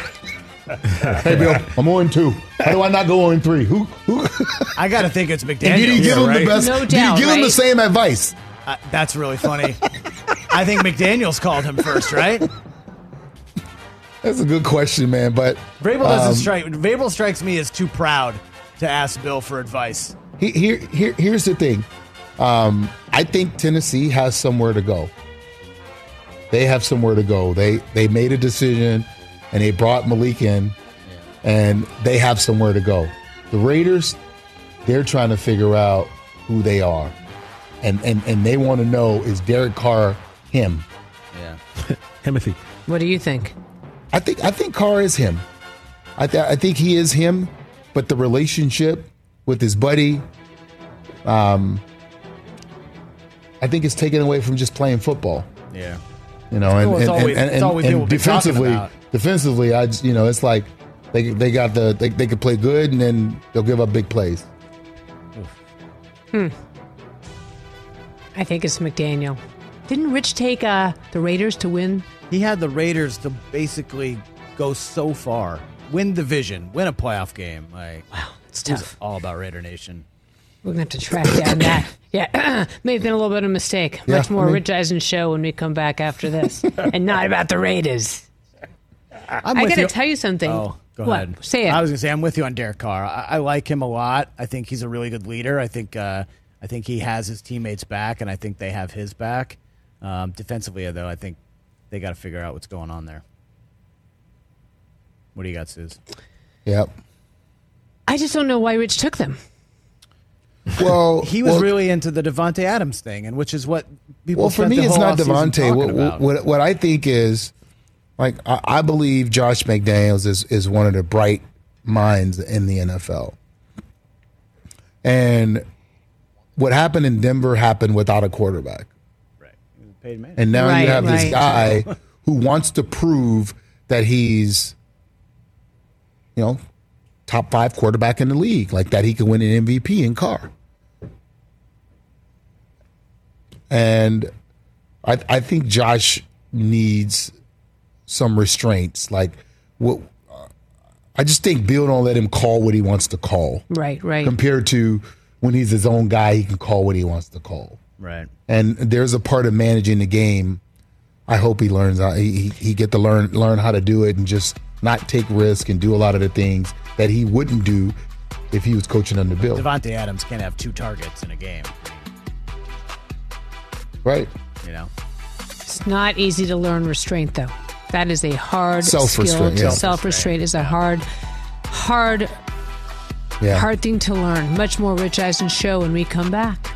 Speaker 6: Hey, Bill, I'm oh and two. How do I not go oh and three? Who? who?
Speaker 8: I got to think it's McDaniel.
Speaker 6: And did he give
Speaker 8: Yeah,
Speaker 6: him
Speaker 8: right?
Speaker 6: the best?
Speaker 5: No
Speaker 6: did
Speaker 5: doubt,
Speaker 6: he give him the
Speaker 5: right?
Speaker 6: same advice?
Speaker 8: Uh, that's really funny. I think McDaniels called him first, right?
Speaker 6: That's a good question, man. But
Speaker 8: Vrabel doesn't
Speaker 6: um,
Speaker 8: strike. Vrabel strikes me as too proud to ask Bill for advice.
Speaker 6: he- here, here, here's the thing. Um, I think Tennessee has somewhere to go. They have somewhere to go. They they made a decision, and they brought Malik in, and they have somewhere to go. The Raiders, they're trying to figure out who they are, and and and they want to know, is Derek Carr him?
Speaker 8: Yeah,
Speaker 7: Timothy.
Speaker 5: What do you think?
Speaker 6: I think I think Carr is him. I th- I think he is him, but the relationship with his buddy, um, I think it's taken away from just playing football.
Speaker 8: Yeah.
Speaker 6: You know, and
Speaker 8: Well, it's
Speaker 6: and,
Speaker 8: always-
Speaker 6: and,
Speaker 8: it's
Speaker 6: and,
Speaker 8: always
Speaker 6: and
Speaker 8: people been talking
Speaker 6: defensively,
Speaker 8: about.
Speaker 6: defensively, I just, you know, it's like they they got the they they could play good and then they'll give up big plays.
Speaker 5: Hmm. I think it's McDaniel. Didn't Rich take uh, the Raiders to win?
Speaker 8: He had the Raiders to basically go so far, win division, win a playoff game. Like,
Speaker 5: wow, it's
Speaker 8: it was
Speaker 5: tough.
Speaker 8: all about Raider Nation.
Speaker 5: We're going to have to track down that. Yeah, may have been a little bit of a mistake.
Speaker 6: Yeah,
Speaker 5: Much more
Speaker 6: I mean-
Speaker 5: Rich Eisen show when we come back after this, and not about the Raiders.
Speaker 8: I'm
Speaker 5: I
Speaker 8: with
Speaker 5: got to
Speaker 8: you.
Speaker 5: tell you something.
Speaker 8: Oh, go
Speaker 5: What?
Speaker 8: ahead.
Speaker 5: Say it.
Speaker 8: I was going to say I'm with you on Derek Carr. I, I like him a lot. I think he's a really good leader. I think uh, I think he has his teammates back, and I think they have his back. Um, defensively, though, I think they got to figure out what's going on there. What do you got, Suze?
Speaker 6: Yep.
Speaker 5: I just don't know why Rich took them.
Speaker 6: Well,
Speaker 8: He was
Speaker 6: well,
Speaker 8: really into the Devontae Adams thing, and which is what people.
Speaker 6: well for
Speaker 8: spent
Speaker 6: me,
Speaker 8: the
Speaker 6: it's
Speaker 8: whole
Speaker 6: not
Speaker 8: offseason
Speaker 6: Devontae.
Speaker 8: talking
Speaker 6: What,
Speaker 8: about.
Speaker 6: what what I think is, like, I, I believe Josh McDaniels is is one of the bright minds in the N F L, and what happened in Denver happened without a quarterback.
Speaker 8: Paid man.
Speaker 6: And now
Speaker 5: Right,
Speaker 6: you have this
Speaker 5: right.
Speaker 6: guy who wants to prove that he's, you know, top five quarterback in the league, like that he can win an M V P in Carr. And I, I think Josh needs some restraints. Like, what I just think Bill don't let him call what he wants to call.
Speaker 5: Right, right.
Speaker 6: Compared to when he's his own guy, he can call what he wants to call.
Speaker 8: Right.
Speaker 6: And there's a part of managing the game. I hope he learns. How, he he get to learn learn how to do it and just not take risk and do a lot of the things that he wouldn't do if he was coaching under Bill.
Speaker 8: Devontae Adams can't have two targets in a game.
Speaker 6: Right.
Speaker 8: You know.
Speaker 5: It's not easy to learn restraint, though. That is a hard
Speaker 6: Self-restraint,
Speaker 5: skill.
Speaker 6: yeah.
Speaker 5: Self-restraint is a hard, hard,
Speaker 6: Yeah.
Speaker 5: hard thing to learn. Much more Rich Eisen show when we come back.